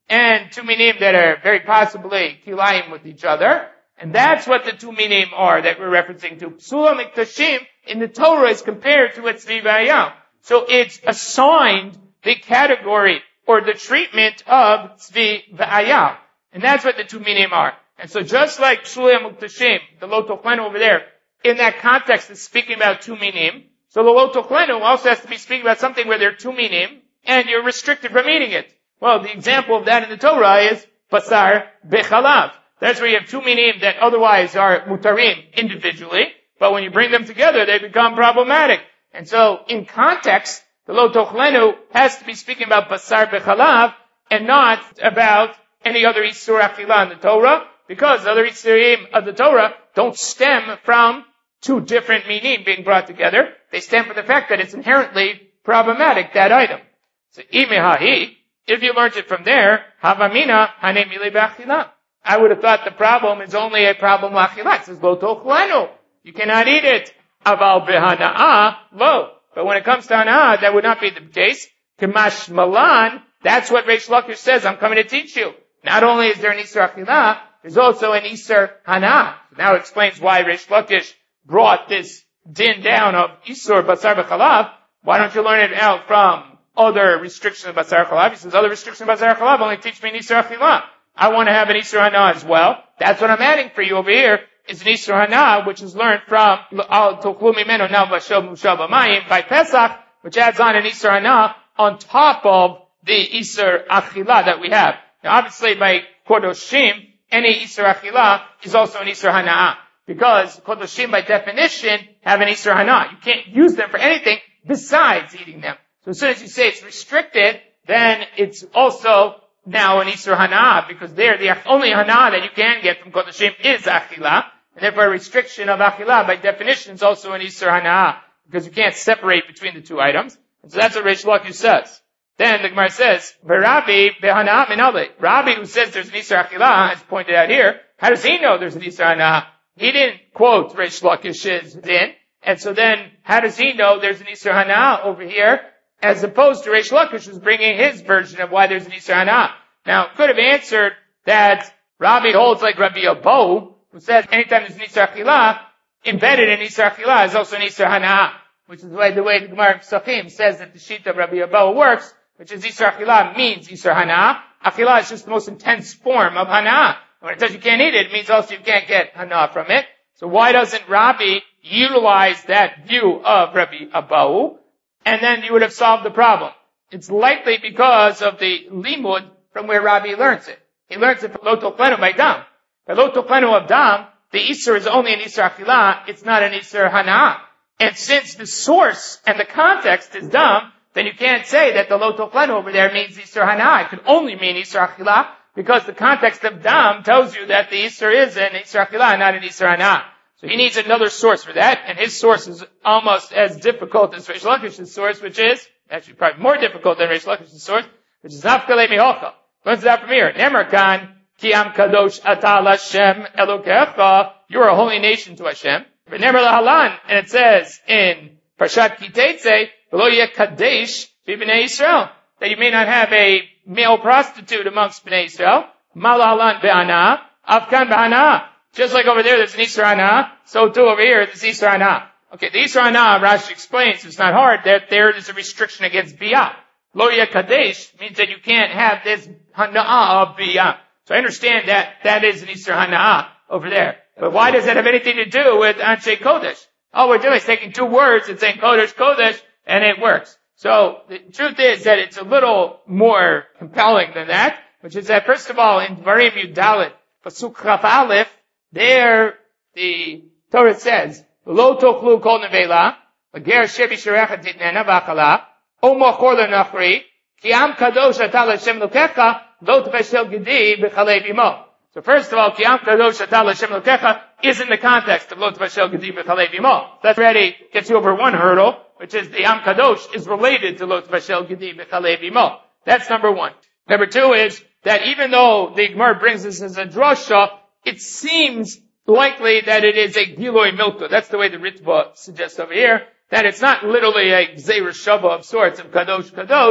and two minim that are very possibly kilayim with each other. And that's what the two minim are that we're referencing to. Psula miktashim in the Torah is compared to a tzvi v'ayam. So it's assigned the category or the treatment of tzvi v'ayam. And that's what the two minim are. And so just like psula miktashim, the lo tochlenu over there, in that context is speaking about two minim. So the lo tochlenu also has to be speaking about something where there are two minim, and you're restricted from eating it. Well, the example of that in the Torah is basar bechalav. That's where you have two minim that otherwise are mutarim individually, but when you bring them together, they become problematic. And so, in context, the lo tochlenu has to be speaking about basar bechalav and not about any other isur achila in the Torah, because other isurim of the Torah don't stem from two different minim being brought together. They stem from the fact that it's inherently problematic, that item. So, imehahi, if you learned it from there, havamina hane mile b'achila. I would have thought the problem is only a problem l'achila. It says, lo tochlenu. You cannot eat it. Aval b'hana'ah, lo. But when it comes to hana'ah, that would not be the case. K'mash malan, that's what Reish Lakish says, I'm coming to teach you. Not only is there an Isser Achila, there's also an Isser Hana'ah. Now it explains why Reish Lakish brought this din down of Isur Basar B'chalav. Why don't you learn it out from other restrictions of Basar Chalav? He says, other restrictions of Basar Chalav only teach me an Isser Achila. I want to have an Isser Hana'ah as well. That's what I'm adding for you over here, is an Isser Hana'ah, which is learned from Al Toklu Mimenu Now Vashel Mushal B'mayim by Pesach, which adds on an Isser Hana'ah on top of the Isser Achila that we have. Now obviously by Kodoshim, any Isser Achila is also an Isser Hana'ah. Because Kodoshim by definition have an Isser Hana'ah. You can't use them for anything besides eating them. So as soon as you say it's restricted, then it's also now an Isser Hana'ah, because there the only Hana'ah that you can get from Kodoshim is Achila. And therefore a restriction of Achila by definition is also an Isser Hana'ah, because you can't separate between the two items. And so that's what Reish Lakish says. Then the Gemara says, Rabbi behana'ah minale. Rabbi, who says there's an Isser Achila, as pointed out here, how does he know there's an Isser Hana'ah? He didn't quote Reish Lakish's din. And so then, how does he know there's an Isser Hana'ah over here, as opposed to Reish Lakish, who's bringing his version of why there's an Isser Hana'ah? Now, could have answered that Rabbi holds like Rabbi Abahu, who says anytime there's an Isser Achila, embedded in Isser Achila is also an Isser Hana'ah, which is the way the Gemara Pesachim says that the sheet of Rabbi Abahu works, which is Isser Achila means Isser Hana'ah. Achila is just the most intense form of Hana'ah. When it says you can't eat it, it means also you can't get Hana'ah from it. So why doesn't Rabbi utilize that view of Rabbi Abahu? And then you would have solved the problem. It's likely because of the limud from where Rabbi learns it. He learns it from lo tochlenu by dam. By lo tochlenu of dam, the Isser is only an Isser Achila, it's not an Isser Hana'ah. And since the source and the context is dam, then you can't say that the lo tochlenu over there means Isser Hana'ah. It could only mean Isser Achila, because the context of dam tells you that the Isser is an Isser Achila, not an Isser Hana'ah. So he needs another source for that, and his source is almost as difficult as Reish Lakish's source, which is, actually probably more difficult than Reish Lakish's source, which is Nafkale Mihocha. What's that from here? Nemerkan, Ki Am Kadosh Ata Lashem Elokecha, you're a holy nation to Hashem. Nemer Lahalan, and it says in Parshat Kitetse, V'lo yeh kadesh b'bnei Yisrael, that you may not have a male prostitute amongst Bnei Yisrael. Malahalan be'anah, afkan be'anah. Just like over there there's an Isser Hana'ah, so too over here there's Isser Hana'ah. Okay, the Isser Hana'ah, Rashi explains, it's not hard, that there is a restriction against biyah. Lo yeh kadesh means that you can't have this Hana'ah of biyah. So I understand that is an Isser Hana'ah over there. But why does that have anything to do with Anshe Kodesh? All we're doing is taking two words and saying Kodesh, Kodesh, and it works. So the truth is that it's a little more compelling than that, which is that first of all, in Dvarim Yudalit, Pasuk Chaf Aleph, there the Torah says, Lo tochlu kol nevela, Ager shebi sherecha titnena v'achala, O mochor lenachri, Ki am kadosh ata l'Hashem Elokecha, Lo tefeshel gedi b'chalei bimo. So first of all, Ki am kadosh ata l'Hashem Elokecha is in the context of Lo tefeshel gedi b'chalei bimo. That already gets you over one hurdle, which is the Am Kadosh is related to Lo tefeshel gedi b'chalei bimo. That's number one. Number two is that even though the Gemara brings this as a drasha, it seems likely that it is a Giloi Milta. That's the way the Ritva suggests over here, that it's not literally a Gzeir Shava of sorts of Kadosh Kadosh,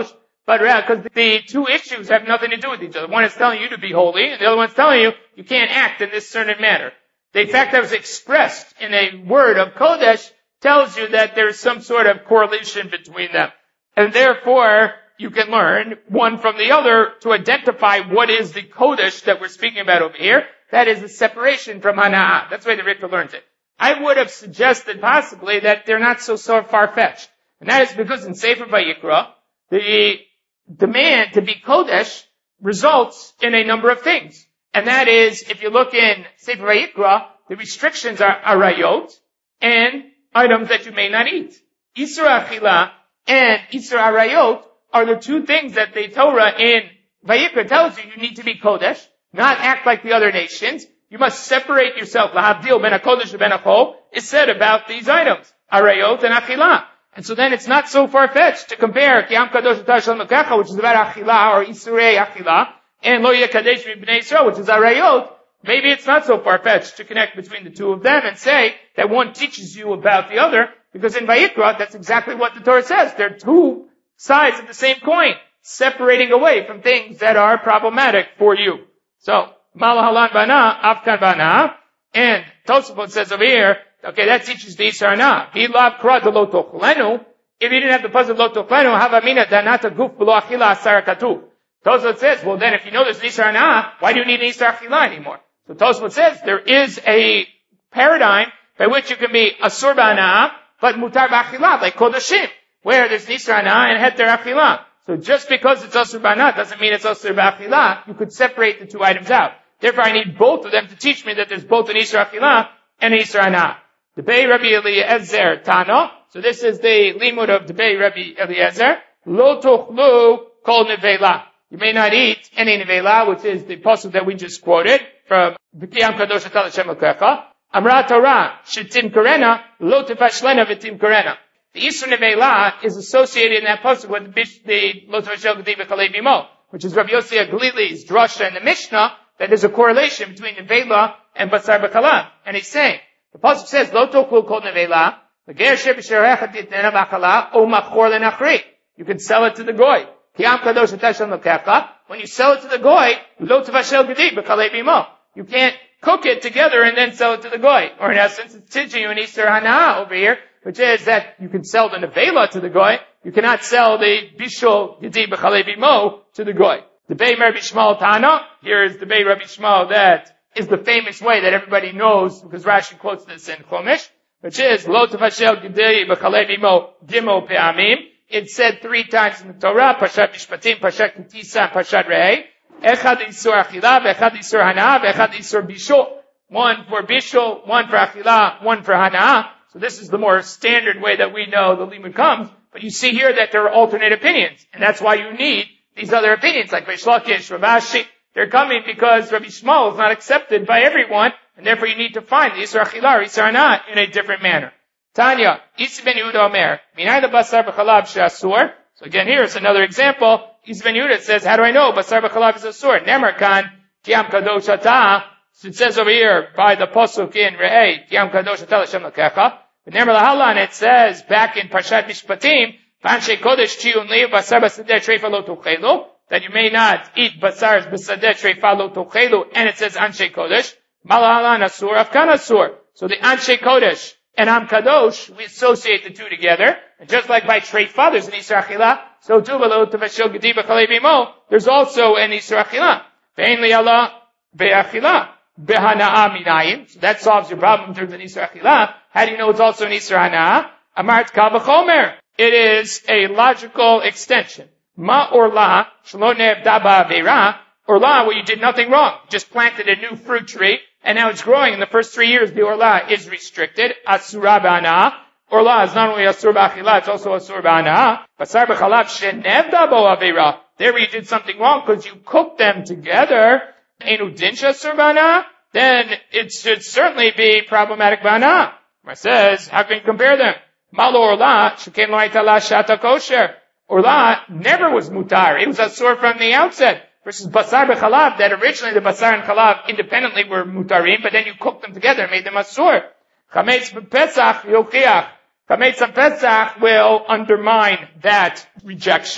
but because the two issues have nothing to do with each other. One is telling you to be holy, and the other one is telling you you can't act in this certain manner. The fact that was expressed in a word of Kodesh tells you that there is some sort of correlation between them. And therefore, you can learn one from the other to identify what is the Kodesh that we're speaking about over here. That is the separation from Hana'ah. That's the way the Rikva learns it. I would have suggested possibly that they're not so far-fetched. And that is because in Sefer Vayikra, the demand to be Kodesh results in a number of things. And that is, if you look in Sefer Vayikra, the restrictions are arayot and items that you may not eat. Isur Achila and Isur Arayot are the two things that the Torah in Vayikra tells you need to be Kodesh, not act like the other nations. You must separate yourself. Lahavdil ben HaKodesh ben HaChol is said about these items, Arayot and Achila. And so then it's not so far-fetched to compare Kiyam Kadosh Tashal Mekecha, which is about Achila or Isurei Achila, and Lo Yekadesh B'nei Yisrael, which is Arayot. Maybe it's not so far-fetched to connect between the two of them and say that one teaches you about the other, because in Vayikra, that's exactly what the Torah says. They're two sides of the same coin, separating away from things that are problematic for you. So, Malahalan Bana, Afkan Bana, and Tosafot says over here, okay, that teaches the Isarna. If you didn't have the puzzle Lo Tochlenu, Havamina Danata Guf B'lo Achila Asar Katuv. Tosafot says, well then if you know there's an Isarna, why do you need an Isar Achila anymore? So Tosafot says, there is a paradigm by which you can be Asur Ba'ana, but Mutar Ba'achila, like Kodashim, where there's an Isar Ana and Heter Achila. So just because it's Asur Ba'ana doesn't mean it's Asur Ba'achila. You could separate the two items out. Therefore, I need both of them to teach me that there's both an Isra Achila and an Isra Ana. The Debei Rabbi Eliezer Tano. So this is the limud of the Debei Rabbi Eliezer. Lo tochlu kol nevela. You may not eat any nevela, which is the pasuk that we just quoted from V'kiyam Kadosh Atal Hashem Elokecha. Amra Torah shetim karena lo tefashlena v'tim karena. The Isra nevela is associated in that pasuk with the lo tefashel g'di v'chalei bimo, which is Rabbi Yossi Aglili's drasha in the Mishnah, that there's a correlation between nevela and basar b'chalav. And he's saying, the pasuk says, Lo toklu kol nevela, l'ger sheb'sherecha titnena b'chala, o machor lenachri. You can sell it to the goy. Kiyam kadosh atashon l'kecha. When you sell it to the goy, lo tevashel g'di b'chalei bimo. You can't cook it together and then sell it to the goy. Or in essence, it's teaching you an Isur Hana'ah over here, which is that you can sell the nevela to the goy. You cannot sell the bishul g'di b'chalei bimo to the goy. The Debei Rabbi Shmuel Tana, here is the Debei Rabbi Shmuel, that is the famous way that everybody knows, because Rashi quotes this in Chumash, which is, Lo tefashel g'dei b'chalei bimo gimel pe'amim. It's said 3 times in the Torah, Parshat Mishpatim, Parshat Kitisa, and Parshat Re'eh. Echad Isur Achila, Echad Isur Hana'ah, Echad Isur Bishul. One for Bishul, one for Achila, one for Hana'ah. So this is the more standard way that we know the limud comes. But you see here that there are alternate opinions. And that's why you need these other opinions, like Reish Lakish, Rav Ashi. They're coming because Rabbi Shmuel is not accepted by everyone, and therefore you need to find the Isur Achila or Isur Hana'ah in a different manner. Tanya, Isi ben Yehuda Omer, Minay basar b'chalav she'asur. So again, here is another example. Isi ben Yehuda says, how do I know basar b'chalav is asur? Nemer kan, Kiyam kadosh atah. So it says over here, by the pasuk in Re'eh, Kiyam kadosh atah l'Shem l'kecha. But Nemer lahalan, it says, back in Parshat Mishpatim, Panshe kodesh chiyun li, basar b'sadeh treifa lo tuchelu, that you may not eat basar b'sadeh treifa lo tuchelu, and it says Anshe kodesh. Malahalan asur, afkan asur. So the Anshe kodesh and Am Kadosh, we associate the two together. And just like by treifa, there's an Isur Achila, so too, v'lo tevashel g'di b'chalei bimo, there's also an Isur Achila. Ve'en li'ala be'achila, be'hana'ah minayim. So that solves your problem in terms of Isur Achila. How do you know it's also an Isur Hana'ah? Amart kal v'chomer. It is a logical extension. Ma orla, shelo ne'evda ba'avera. Orla, where you did nothing wrong. Just planted a new fruit tree, and now it's growing. In the first 3 years, the orla is restricted. Asura ba'ana. Orla is not only asur ba'achila, it's also asur ba'ana. Basar b'chalav she'nevda bo avera. There you did something wrong because you cooked them together. Enu dinsha asur ba'ana. Then it should certainly be problematic ba'ana. It says, how can you compare them? Malo orla, sheken lo hayta la shata kosher. Orla never was mutar. It was asur from the outset. Versus basar b'chalav, that originally the basar and chalav independently were mutarim, but then you cooked them together and made them asur. Chametz b'pesach yochiach. Chametz on Pesach will undermine that rejection.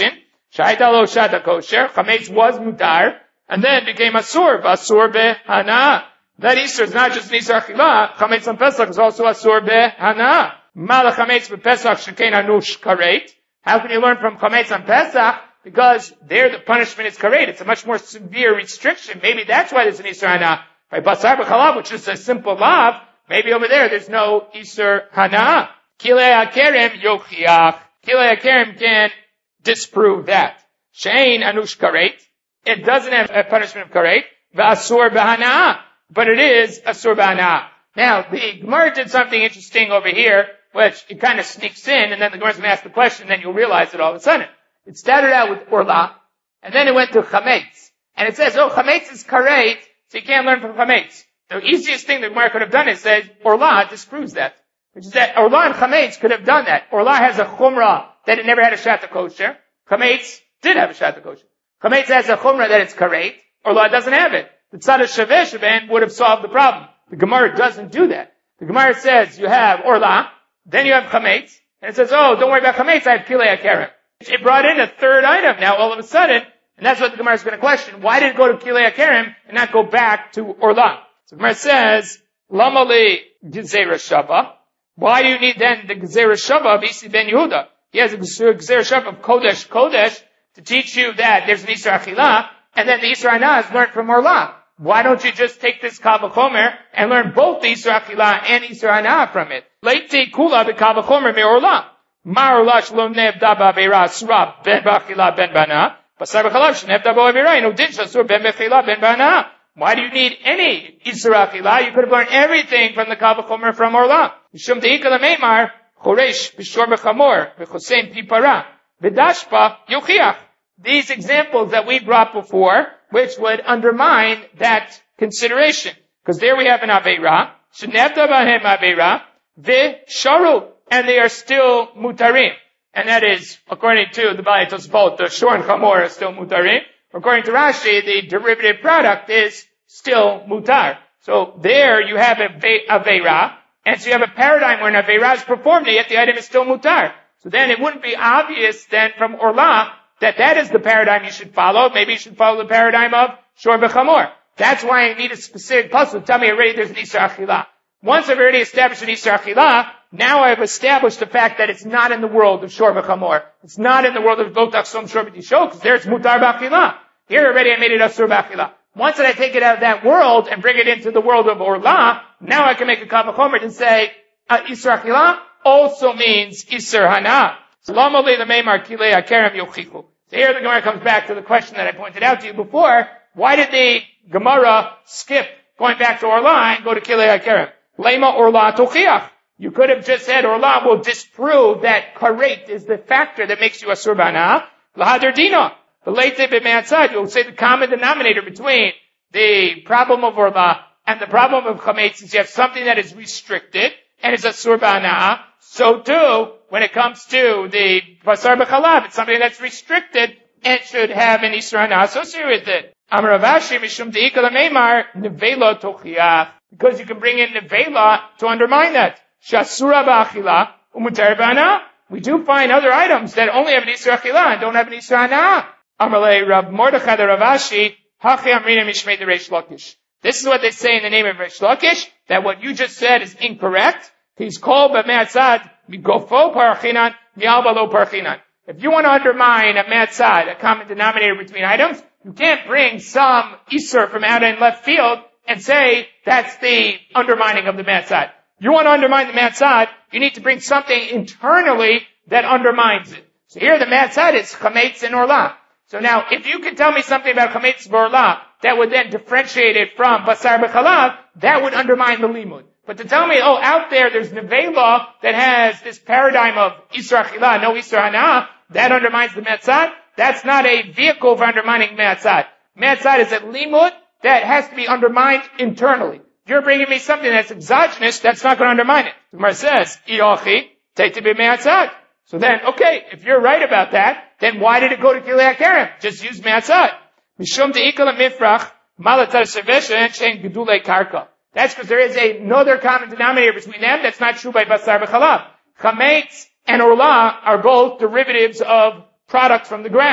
Shaita lo shata kosher. Chametz was mutar, and then became asur. Asur behana. That Isur is not just an Isur achila. Chametz on Pesach is also asur behana. Mala chametz b'Pesach shekein anush karet. How can you learn from chametz on Pesach? Because there the punishment is karet. It's a much more severe restriction. Maybe that's why there's an Isur hana. By basar b'chalav, which is a simple lav, maybe over there there's no Isur hana. Kilei hakerem yochiach. Kilei hakerem can disprove that. Shein anush karet. It doesn't have a punishment of karet. V'asur b'hana. But it is asur b'hana. Now, the Gemara did something interesting over here, which it kind of sneaks in, and then the Gemara's going to ask the question, and then you'll realize it all of a sudden. It started out with orla, and then it went to chametz. And it says, chametz is karet, so you can't learn from chametz. The easiest thing the Gemara could have done is say, orla disproves that. Which is that orla and chametz could have done that. Orla has a chumrah that it never had a shata kosher. Chametz did have a shata kosher. Chametz has a chumrah that it's karet. Orla doesn't have it. The tzad of shaveh sheben would have solved the problem. The Gemara doesn't do that. The Gemara says you have orla, then you have chametz, and it says, don't worry about chametz, I have kilei hakerem. It brought in a third item now all of a sudden, and that's what the Gemara is going to question. Why did it go to kilei hakerem and not go back to orla? So the Gemara says, lama li gezerah shava. Why do you need then the gezerah shava of Isi ben Yehuda? He has a gezerah shava of kodesh to teach you that there's an Isur achila, and then the Isur hana is learned from orla. Why don't you just take this Kal V'chomer and learn both the Isur Achila and Isur Hana from it? Leite kula b'Kal V'chomer me'orla. Ma'orla shlom nevda ba'avera asura ben b'achila ben b'hana. Basar b'chalav shnevda ba'avera inu din shasur ben b'achila ben b'hana. Why do you need any Isur Achila? You could have learned everything from the Kal V'chomer from orla. Mishum de'ika l'meimar choresh b'shor b'chamor v'chosein pipara v'dashpa yochiach. These examples that we brought before, which would undermine that consideration. Because there we have an Aveira, Shenevta Bahem Aveira, Visharu, and they are still mutarim. And that is, according to the Baalei Tosafot, the Shor and Chamor are still mutarim. According to Rashi, the derivative product is still mutar. So there you have Aveira, and so you have a paradigm where an Aveira is performed, yet the item is still mutar. So then it wouldn't be obvious then from Orla that is the paradigm you should follow. Maybe you should follow the paradigm of Shor B'Chamor. That's why I need a specific puzzle. Tell me already there's an Isur Achila. Once I've already established an Isur Achila, now I've established the fact that it's not in the world of Shor B'Chamor. It's not in the world of Lo Tachsom Shor B'Tisho, because there's Mutar B'Achila. Here already I made it Asur B'Achila. Once that I take it out of that world and bring it into the world of Orla, now I can make a Kal V'chomer and say, Isur Achila also means Isur Hana. So Lama Le L'Meimar Kilei HaKerem Yochichu. So here the Gemara comes back to the question that I pointed out to you before. Why did the Gemara skip going back to Orla and go to Kilei HaKerem? Lema Orla Tochiach. You could have just said Orla will disprove that karet is the factor that makes you Asur B'hana. L'hader Dina. V'leite b'me'atzad. You'll say the common denominator between the problem of Orla and the problem of Chametz is you have something that is restricted and is Asur B'hana. So too, when it comes to the Basar B'chalav, it's something that's restricted and should have an Isur Hana associated with it. Amar Rav Ashi mishum de'ika l'meimar nevela tochiach. Because you can bring in nevela to undermine that. Shasura b'achila umutar b'hana. We do find other items that only have an Isur Achila and don't have an Isur Hana. Amar le Rav Mordechai the Rav Ashi hachi amrina mishmei the Reish Lakish. This is what they say in the name of Reish Lakish, that what you just said is incorrect. He's called b'me'atzad migofo parachinan mi'albalo parachinan. If you want to undermine a me'atzad, a common denominator between items, you can't bring some Isur from out in left field and say that's the undermining of the me'atzad. If you want to undermine the me'atzad, you need to bring something internally that undermines it. So here the me'atzad is chametz and orla. So now, if you can tell me something about chametz and orla that would then differentiate it from basar b'chalav, that would undermine the limud. But to tell me, out there's nevela that has this paradigm of Isur Achila, no Isur Hana, that undermines the me'atzad, that's not a vehicle for undermining me'atzad. Me'atzad is a limud that has to be undermined internally. If you're bringing me something that's exogenous, that's not going to undermine it. The Gemara says, Iyochi, teite me'atzad. So then, okay, if you're right about that, then why did it go to Kilei HaKerem? Just use me'atzad. Mishum de'ikal mifrach, malatar sevesha, and shein gedulei karka. That's because there is another common denominator between them that's not true by Basar B'Chalav. Chametz and Orla are both derivatives of products from the ground.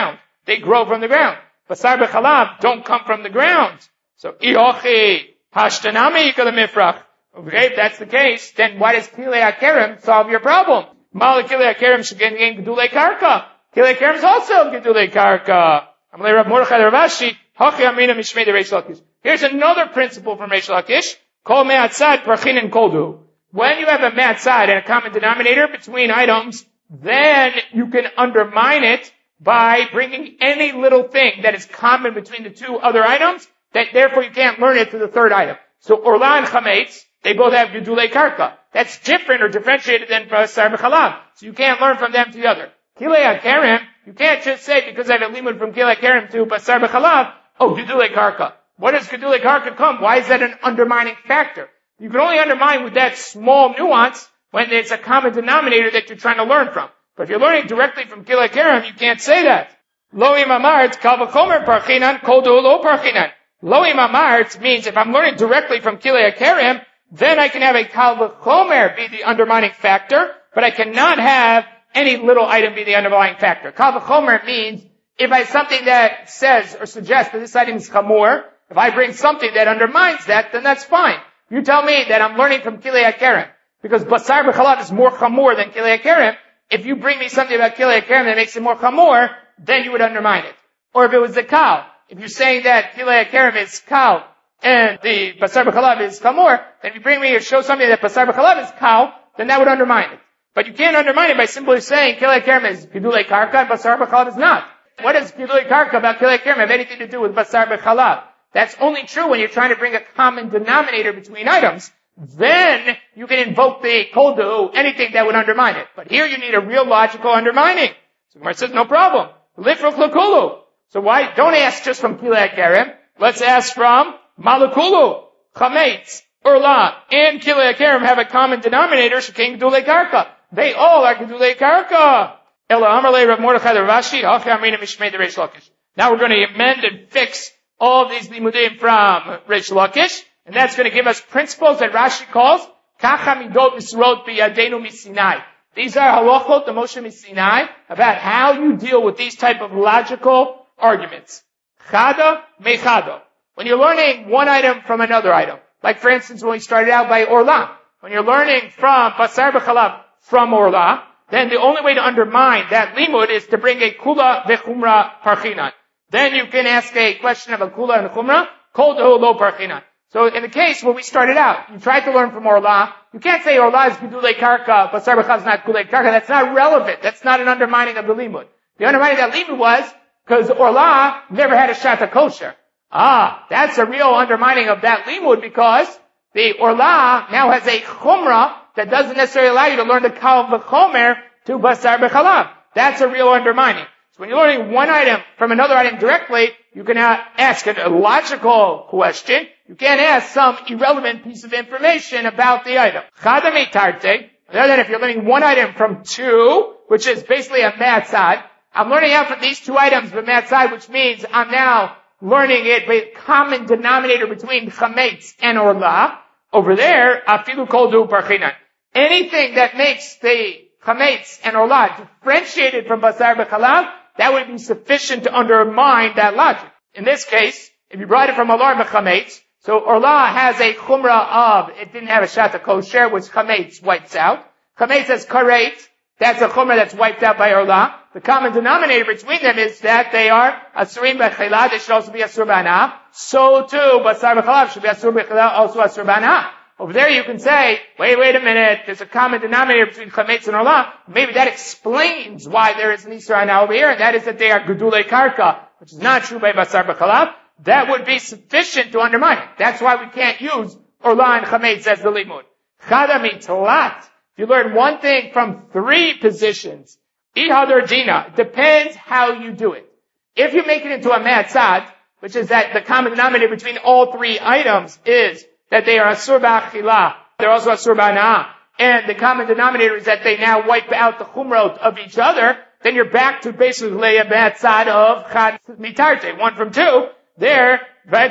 they grow from the ground. Basar b'chalav don't come from the ground. So, iochi hashtanami yikal mifrach. Okay, if that's the case, then why does Kilei HaKerem solve your problem? Mala Kilei HaKerem should gain Gedulei Karka. Kilei HaKerem is also Gedulei Karka. Amalei Rav Mordechai Ravashi, Hachi Amina Mishmei de Reish Lakish. Here's another principle from Reish Lakish. Kol me'atzad parchin and koldu. When you have a me'atzad and a common denominator between items, then you can undermine it by bringing any little thing that is common between the two other items, that therefore you can't learn it to the third item. So Orla and Chametz, they both have Gedulei Karka. That's different or differentiated than Basar B'chalav. So you can't learn from them to the other. Kilei HaKerem, you can't just say, because I have a limud from Kilei HaKerem to Basar B'chalav, oh, Gedulei Karka. What does Gedulei Karka come? Why is that an undermining factor? You can only undermine with that small nuance when it's a common denominator that you're trying to learn from. But if you're learning directly from Kilei HaKerem, you can't say that. Lo im amart kal v'chomer parchinan kol du lo parchinan. Lo im amart means if I'm learning directly from Kilei HaKerem, then I can have a kal v'chomer be the undermining factor, but I cannot have any little item be the underlying factor. Kal v'chomer means if I have something that says or suggests that this item is chamor, if I bring something that undermines that, then that's fine. You tell me that I'm learning from Kilei HaKerem, because Basar B'chalav is more chamor than Kilei HaKerem. If you bring me something about Kilei HaKerem that makes it more chamor, then you would undermine it. Or if it was the kal, if you're saying that Kilei HaKerem is kal, and the Basar B'chalav is chamor, then if you bring me or show something that Basar B'chalav is kal, then that would undermine it. But you can't undermine it by simply saying Kilei HaKerem is Gedulei Karka and Basar B'chalav is not. What does Gedulei Karka about Kilei HaKerem have anything to do with Basar B'chalav? That's only true when you're trying to bring a common denominator between items. Then you can invoke the koldu, anything that would undermine it. But here you need a real logical undermining. So Gemara says, no problem. Lifruch l'kulu. So why, don't ask just from Kilei HaKerem. Let's ask from Malakulu, Chametz, Urla, and Kilei HaKerem have a common denominator, Shekin Gedulei Karka. They all are Gedulei Karka. Ela Amarle Rav Mordechai Ravashi, Hachi Amina Mishmei de Reish Lakish. Now we're going to amend and fix all of these limudim from Reish Lakish, and that's going to give us principles that Rashi calls Kacha Midot Misrot B'Yadenu Misinai. These are halachot, the Moshe Misinai, about how you deal with these type of logical arguments. Chada mechado. When you're learning one item from another item, like for instance when we started out by Orla, when you're learning from Basar B'chalav from Orla, then the only way to undermine that limud is to bring a kula v'chumra parchinan. Then you can ask a question of a kula and a chumra, kol dehu lo parchinan. So in the case where we started out, you tried to learn from Orla, you can't say Orla is Gedulei Karka, Basar B'chalav is not Gedulei Karka. That's not relevant. That's not an undermining of the limud. The undermining of that limud was because Orla never had a shata kosher. That's a real undermining of that limud because the Orla now has a chumra that doesn't necessarily allow you to learn the kal v'chomer to Basar B'chalav. That's a real undermining. So when you're learning one item from another item directly, you can ask a logical question. You can't ask some irrelevant piece of information about the item. Chada meitarte. Other than if you're learning one item from two, which is basically a matzad, I'm learning out from these two items but matzad, which means I'm now learning it by common denominator between chametz and orla. Over there, afilu kol du parchinan. Anything that makes the chametz and orla differentiated from basar b'chalav, that would be sufficient to undermine that logic. In this case, if you brought it from alar b'chametz, so orla has a chumra of, it didn't have a shata kosher, which chametz wipes out. Chametz has karet, that's a chumra that's wiped out by orla. The common denominator between them is that they are asurim b'chila, they should also be asur b'ana. So too, basar b'chalav should be asur b'chila, also asur b'ana. Over there you can say, wait a minute, there's a common denominator between chametz and orla. Maybe that explains why there is an isur b'ana over here, and that is that they are gedulei karka, which is not true by basar b'chalav. That would be sufficient to undermine it. That's why we can't use orla and chametz as the limud. Chada mitlat. If you learn one thing from three positions, ihadar dina, it depends how you do it. If you make it into a matzad, which is that the common denominator between all three items is that they are asur b'achila, they're also asur b'ana, and the common denominator is that they now wipe out the chumrot of each other, then you're back to basically a matzad of chad mitarte, one from two. There,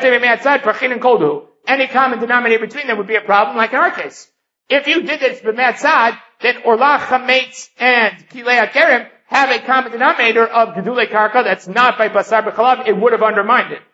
any common denominator between them would be a problem, like in our case. If you did this b'matzad, then orla, chametz, and Kilei HaKerem have a common denominator of gedulei karka that's not by basar b'chalav, it would have undermined it.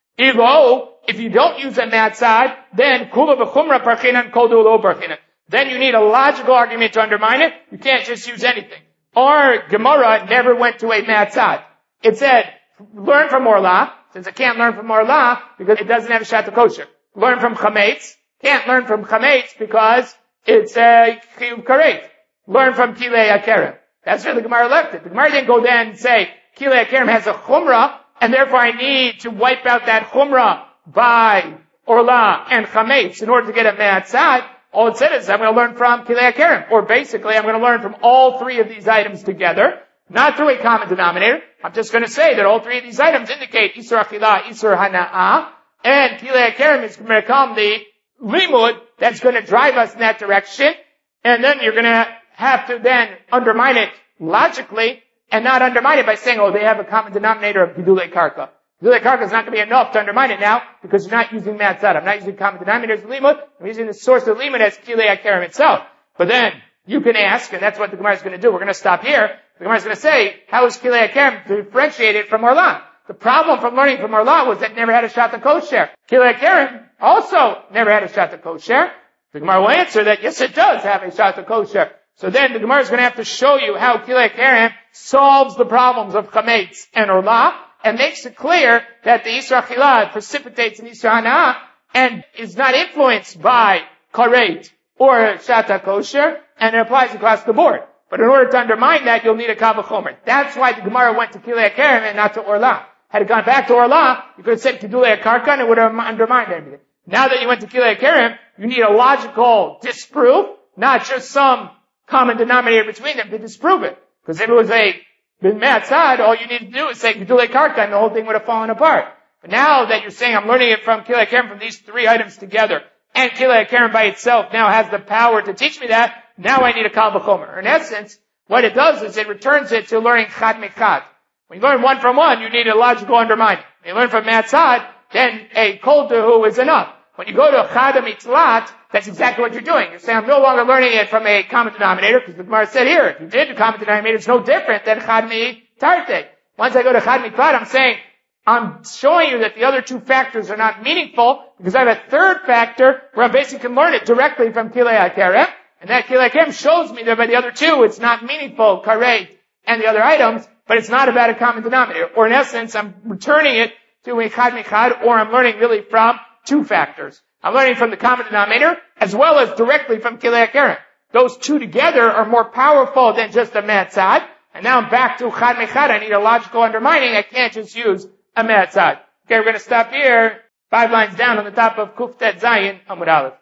If you don't use a matzad, then kula v'chumra parchinan kol dulo parchinan. Then you need a logical argument to undermine it. You can't just use anything. Our Gemara never went to a matzad. It said, learn from Orla, since it can't learn from Orla because it doesn't have a shata kosher. Learn from chametz, can't learn from chametz because it's a chiyuv karet. Learn from kilei akerem. That's where the Gemara left it. The Gemara didn't go then and say, kilei akerem has a chumrah, and therefore I need to wipe out that chumrah by Orla and chametz in order to get a matzad. All it said is, I'm going to learn from kilei akerem. Or basically, I'm going to learn from all three of these items together, not through a common denominator. I'm just going to say that all three of these items indicate Isur Achila, Isur Hana'ah, and kilei akerem is going to become the limud that's going to drive us in that direction, and then you're going to have to then undermine it logically, and not undermine it by saying, oh, they have a common denominator of gedulei karka. Gedulei karka is not going to be enough to undermine it now, because you're not using matzad. I'm not using common denominators of limud, I'm using the source of limud as kilei akerem itself. But then, you can ask, and that's what the Gemara is going to do. We're going to stop here. The Gemara is going to say, how is kilei akerem differentiated from Orla? The problem from learning from Orla was that it never had a shata kosher. Kilei akerem also never had a shata kosher. The Gemara will answer that, yes, it does have a shata kosher. So then the Gemara is going to have to show you how kilei akerem solves the problems of chametz and Orla, and makes it clear that the Isur Achila precipitates an Isur Hana'ah, and is not influenced by karet or shata kosher, and it applies across the board. But in order to undermine that, you'll need a kal v'chomer. That's why the Gemara went to kilei akerem and not to Orla. Had it gone back to Orla, you could have said gedulei karka and it would have undermined everything. Now that you went to kilei akerem, you need a logical disproof, not just some common denominator between them to disprove it. Because if it was a matzad, all you need to do is say gedulei karka and the whole thing would have fallen apart. But now that you're saying I'm learning it from kilei akerem from these three items together, and kilei akerem by itself now has the power to teach me that, now I need a kal v'chomer. In essence, what it does is it returns it to learning chad michad. When you learn one from one, you need a logical undermining. When you learn from matzad, then a kol dehu is enough. When you go to chad mitzlat, that's exactly what you're doing. You're saying I'm no longer learning it from a common denominator, because the Gemara said here, if you did a common denominator, it's no different than chad mitarte. Once I go to chad mitzlat, I'm saying, I'm showing you that the other two factors are not meaningful, because I have a third factor where I basically can learn it directly from kilei akerem, and that kilei akerem shows me that by the other two, it's not meaningful, karet, and the other items, but it's not about a common denominator. Or in essence, I'm returning it to a chad michad, or I'm learning really from two factors. I'm learning from the common denominator, as well as directly from kilei akerem. Those two together are more powerful than just a matzad, and now I'm back to chad michad. I need a logical undermining. I can't just use a matzad. Okay, we're going to stop here. 5 lines down on the top of Kuftet Zayin Amud Aleph.